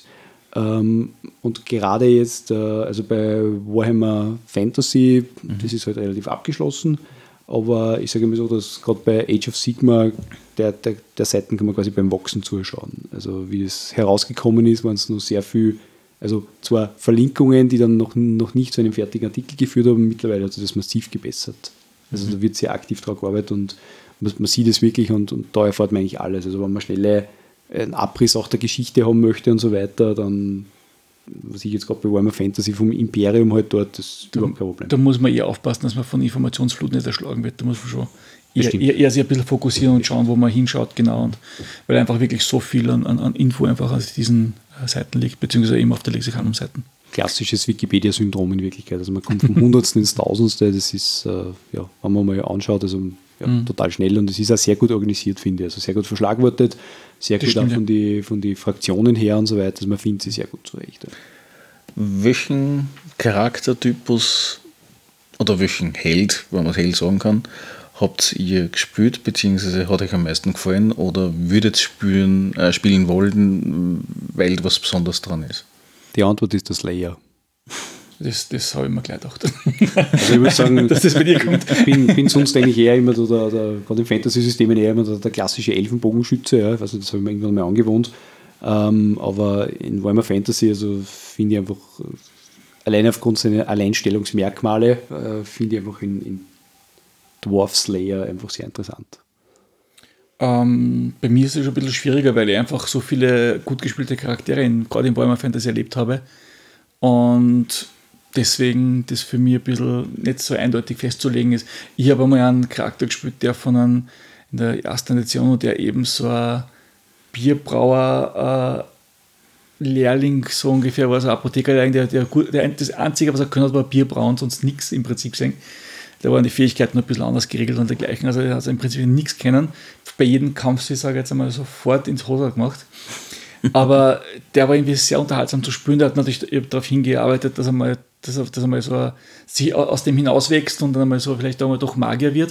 Und gerade jetzt, also bei Warhammer Fantasy, das ist halt relativ abgeschlossen, aber ich sage immer so, dass gerade bei Age of Sigmar der Seiten kann man quasi beim Wachsen zuschauen. Also wie es herausgekommen ist, waren es nur sehr viel, also zwar Verlinkungen, die dann noch nicht zu einem fertigen Artikel geführt haben, mittlerweile hat sich das massiv gebessert. Also da wird sehr aktiv daran gearbeitet und man sieht es wirklich und da erfährt man eigentlich alles. Also wenn man schnell einen Abriss auch der Geschichte haben möchte und so weiter, dann, was ich jetzt gerade bei Warhammer Fantasy vom Imperium halt dort, das ist überhaupt kein Problem. Da muss man eher aufpassen, dass man von Informationsflut nicht erschlagen wird. Da muss man schon eher sich ein bisschen fokussieren und schauen, wo man hinschaut, genau. Und weil einfach wirklich so viel an Info einfach auf diesen Seiten liegt, beziehungsweise eben auf der Lexikanum-Seiten. Klassisches Wikipedia-Syndrom in Wirklichkeit. Also man kommt vom Hundertsten ins Tausendste, das ist, wenn man mal anschaut, also total schnell und es ist auch sehr gut organisiert, finde ich. Also sehr gut verschlagwortet, sehr gut auch von die Fraktionen her und so weiter. Also man findet sie sehr gut zurecht. Ja. Welchen Charaktertypus oder welchen Held, wenn man Held sagen kann, habt ihr gespielt, beziehungsweise hat euch am meisten gefallen oder würdet spielen wollen, weil was Besonderes dran ist? Die Antwort ist der Slayer. Das habe ich mir gleich gedacht. Also ich würde sagen, dass das bei dir kommt. Ich bin sonst eigentlich eher immer gerade im Fantasy-Systemen eher immer der klassische Elfenbogenschütze. Ja. Also das habe ich mir irgendwann mal angewohnt. Aber in Warhammer Fantasy, also finde ich einfach, allein aufgrund seiner Alleinstellungsmerkmale, finde ich einfach in Dwarf Slayer einfach sehr interessant. Bei mir ist es schon ein bisschen schwieriger, weil ich einfach so viele gut gespielte Charaktere gerade in Warhammer Fantasy erlebt habe und deswegen das für mich ein bisschen nicht so eindeutig festzulegen ist. Ich habe einmal einen Charakter gespielt, der in der ersten Edition, der eben so ein Bierbrauer Lehrling so ungefähr war, so ein Apothekerlehrling, der das Einzige, was er können hat, war Bier brauen, sonst nichts im Prinzip gesehen. Da waren die Fähigkeiten ein bisschen anders geregelt und dergleichen. Also er hat im Prinzip nichts kennen. Bei jedem Kampf, ich sage jetzt einmal, sofort ins Hoser gemacht. Aber der war irgendwie sehr unterhaltsam zu spielen. Der hat natürlich darauf hingearbeitet, dass er mal so sich aus dem hinauswächst und dann einmal so vielleicht auch mal doch Magier wird.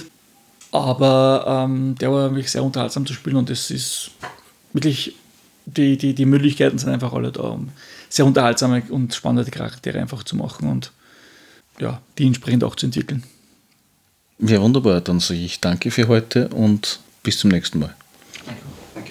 Aber der war wirklich sehr unterhaltsam zu spielen und das ist wirklich, die Möglichkeiten sind einfach alle da, um sehr unterhaltsame und spannende Charaktere einfach zu machen und ja, die entsprechend auch zu entwickeln. Ja, wunderbar. Dann sage ich danke für heute und bis zum nächsten Mal. Danke.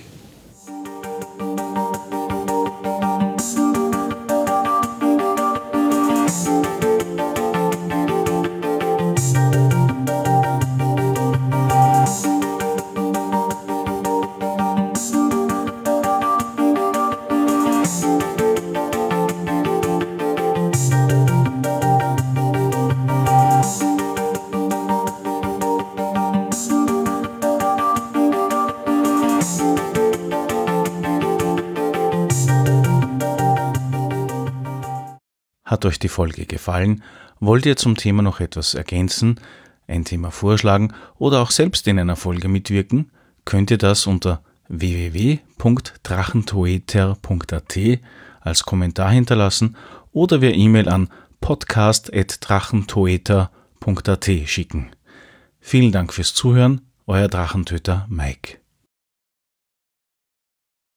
Hat euch die Folge gefallen? Wollt ihr zum Thema noch etwas ergänzen, ein Thema vorschlagen oder auch selbst in einer Folge mitwirken? Könnt ihr das unter www.drachentoeter.at als Kommentar hinterlassen oder via E-Mail an podcast@drachentoeter.at schicken. Vielen Dank fürs Zuhören, euer Drachentöter Mike.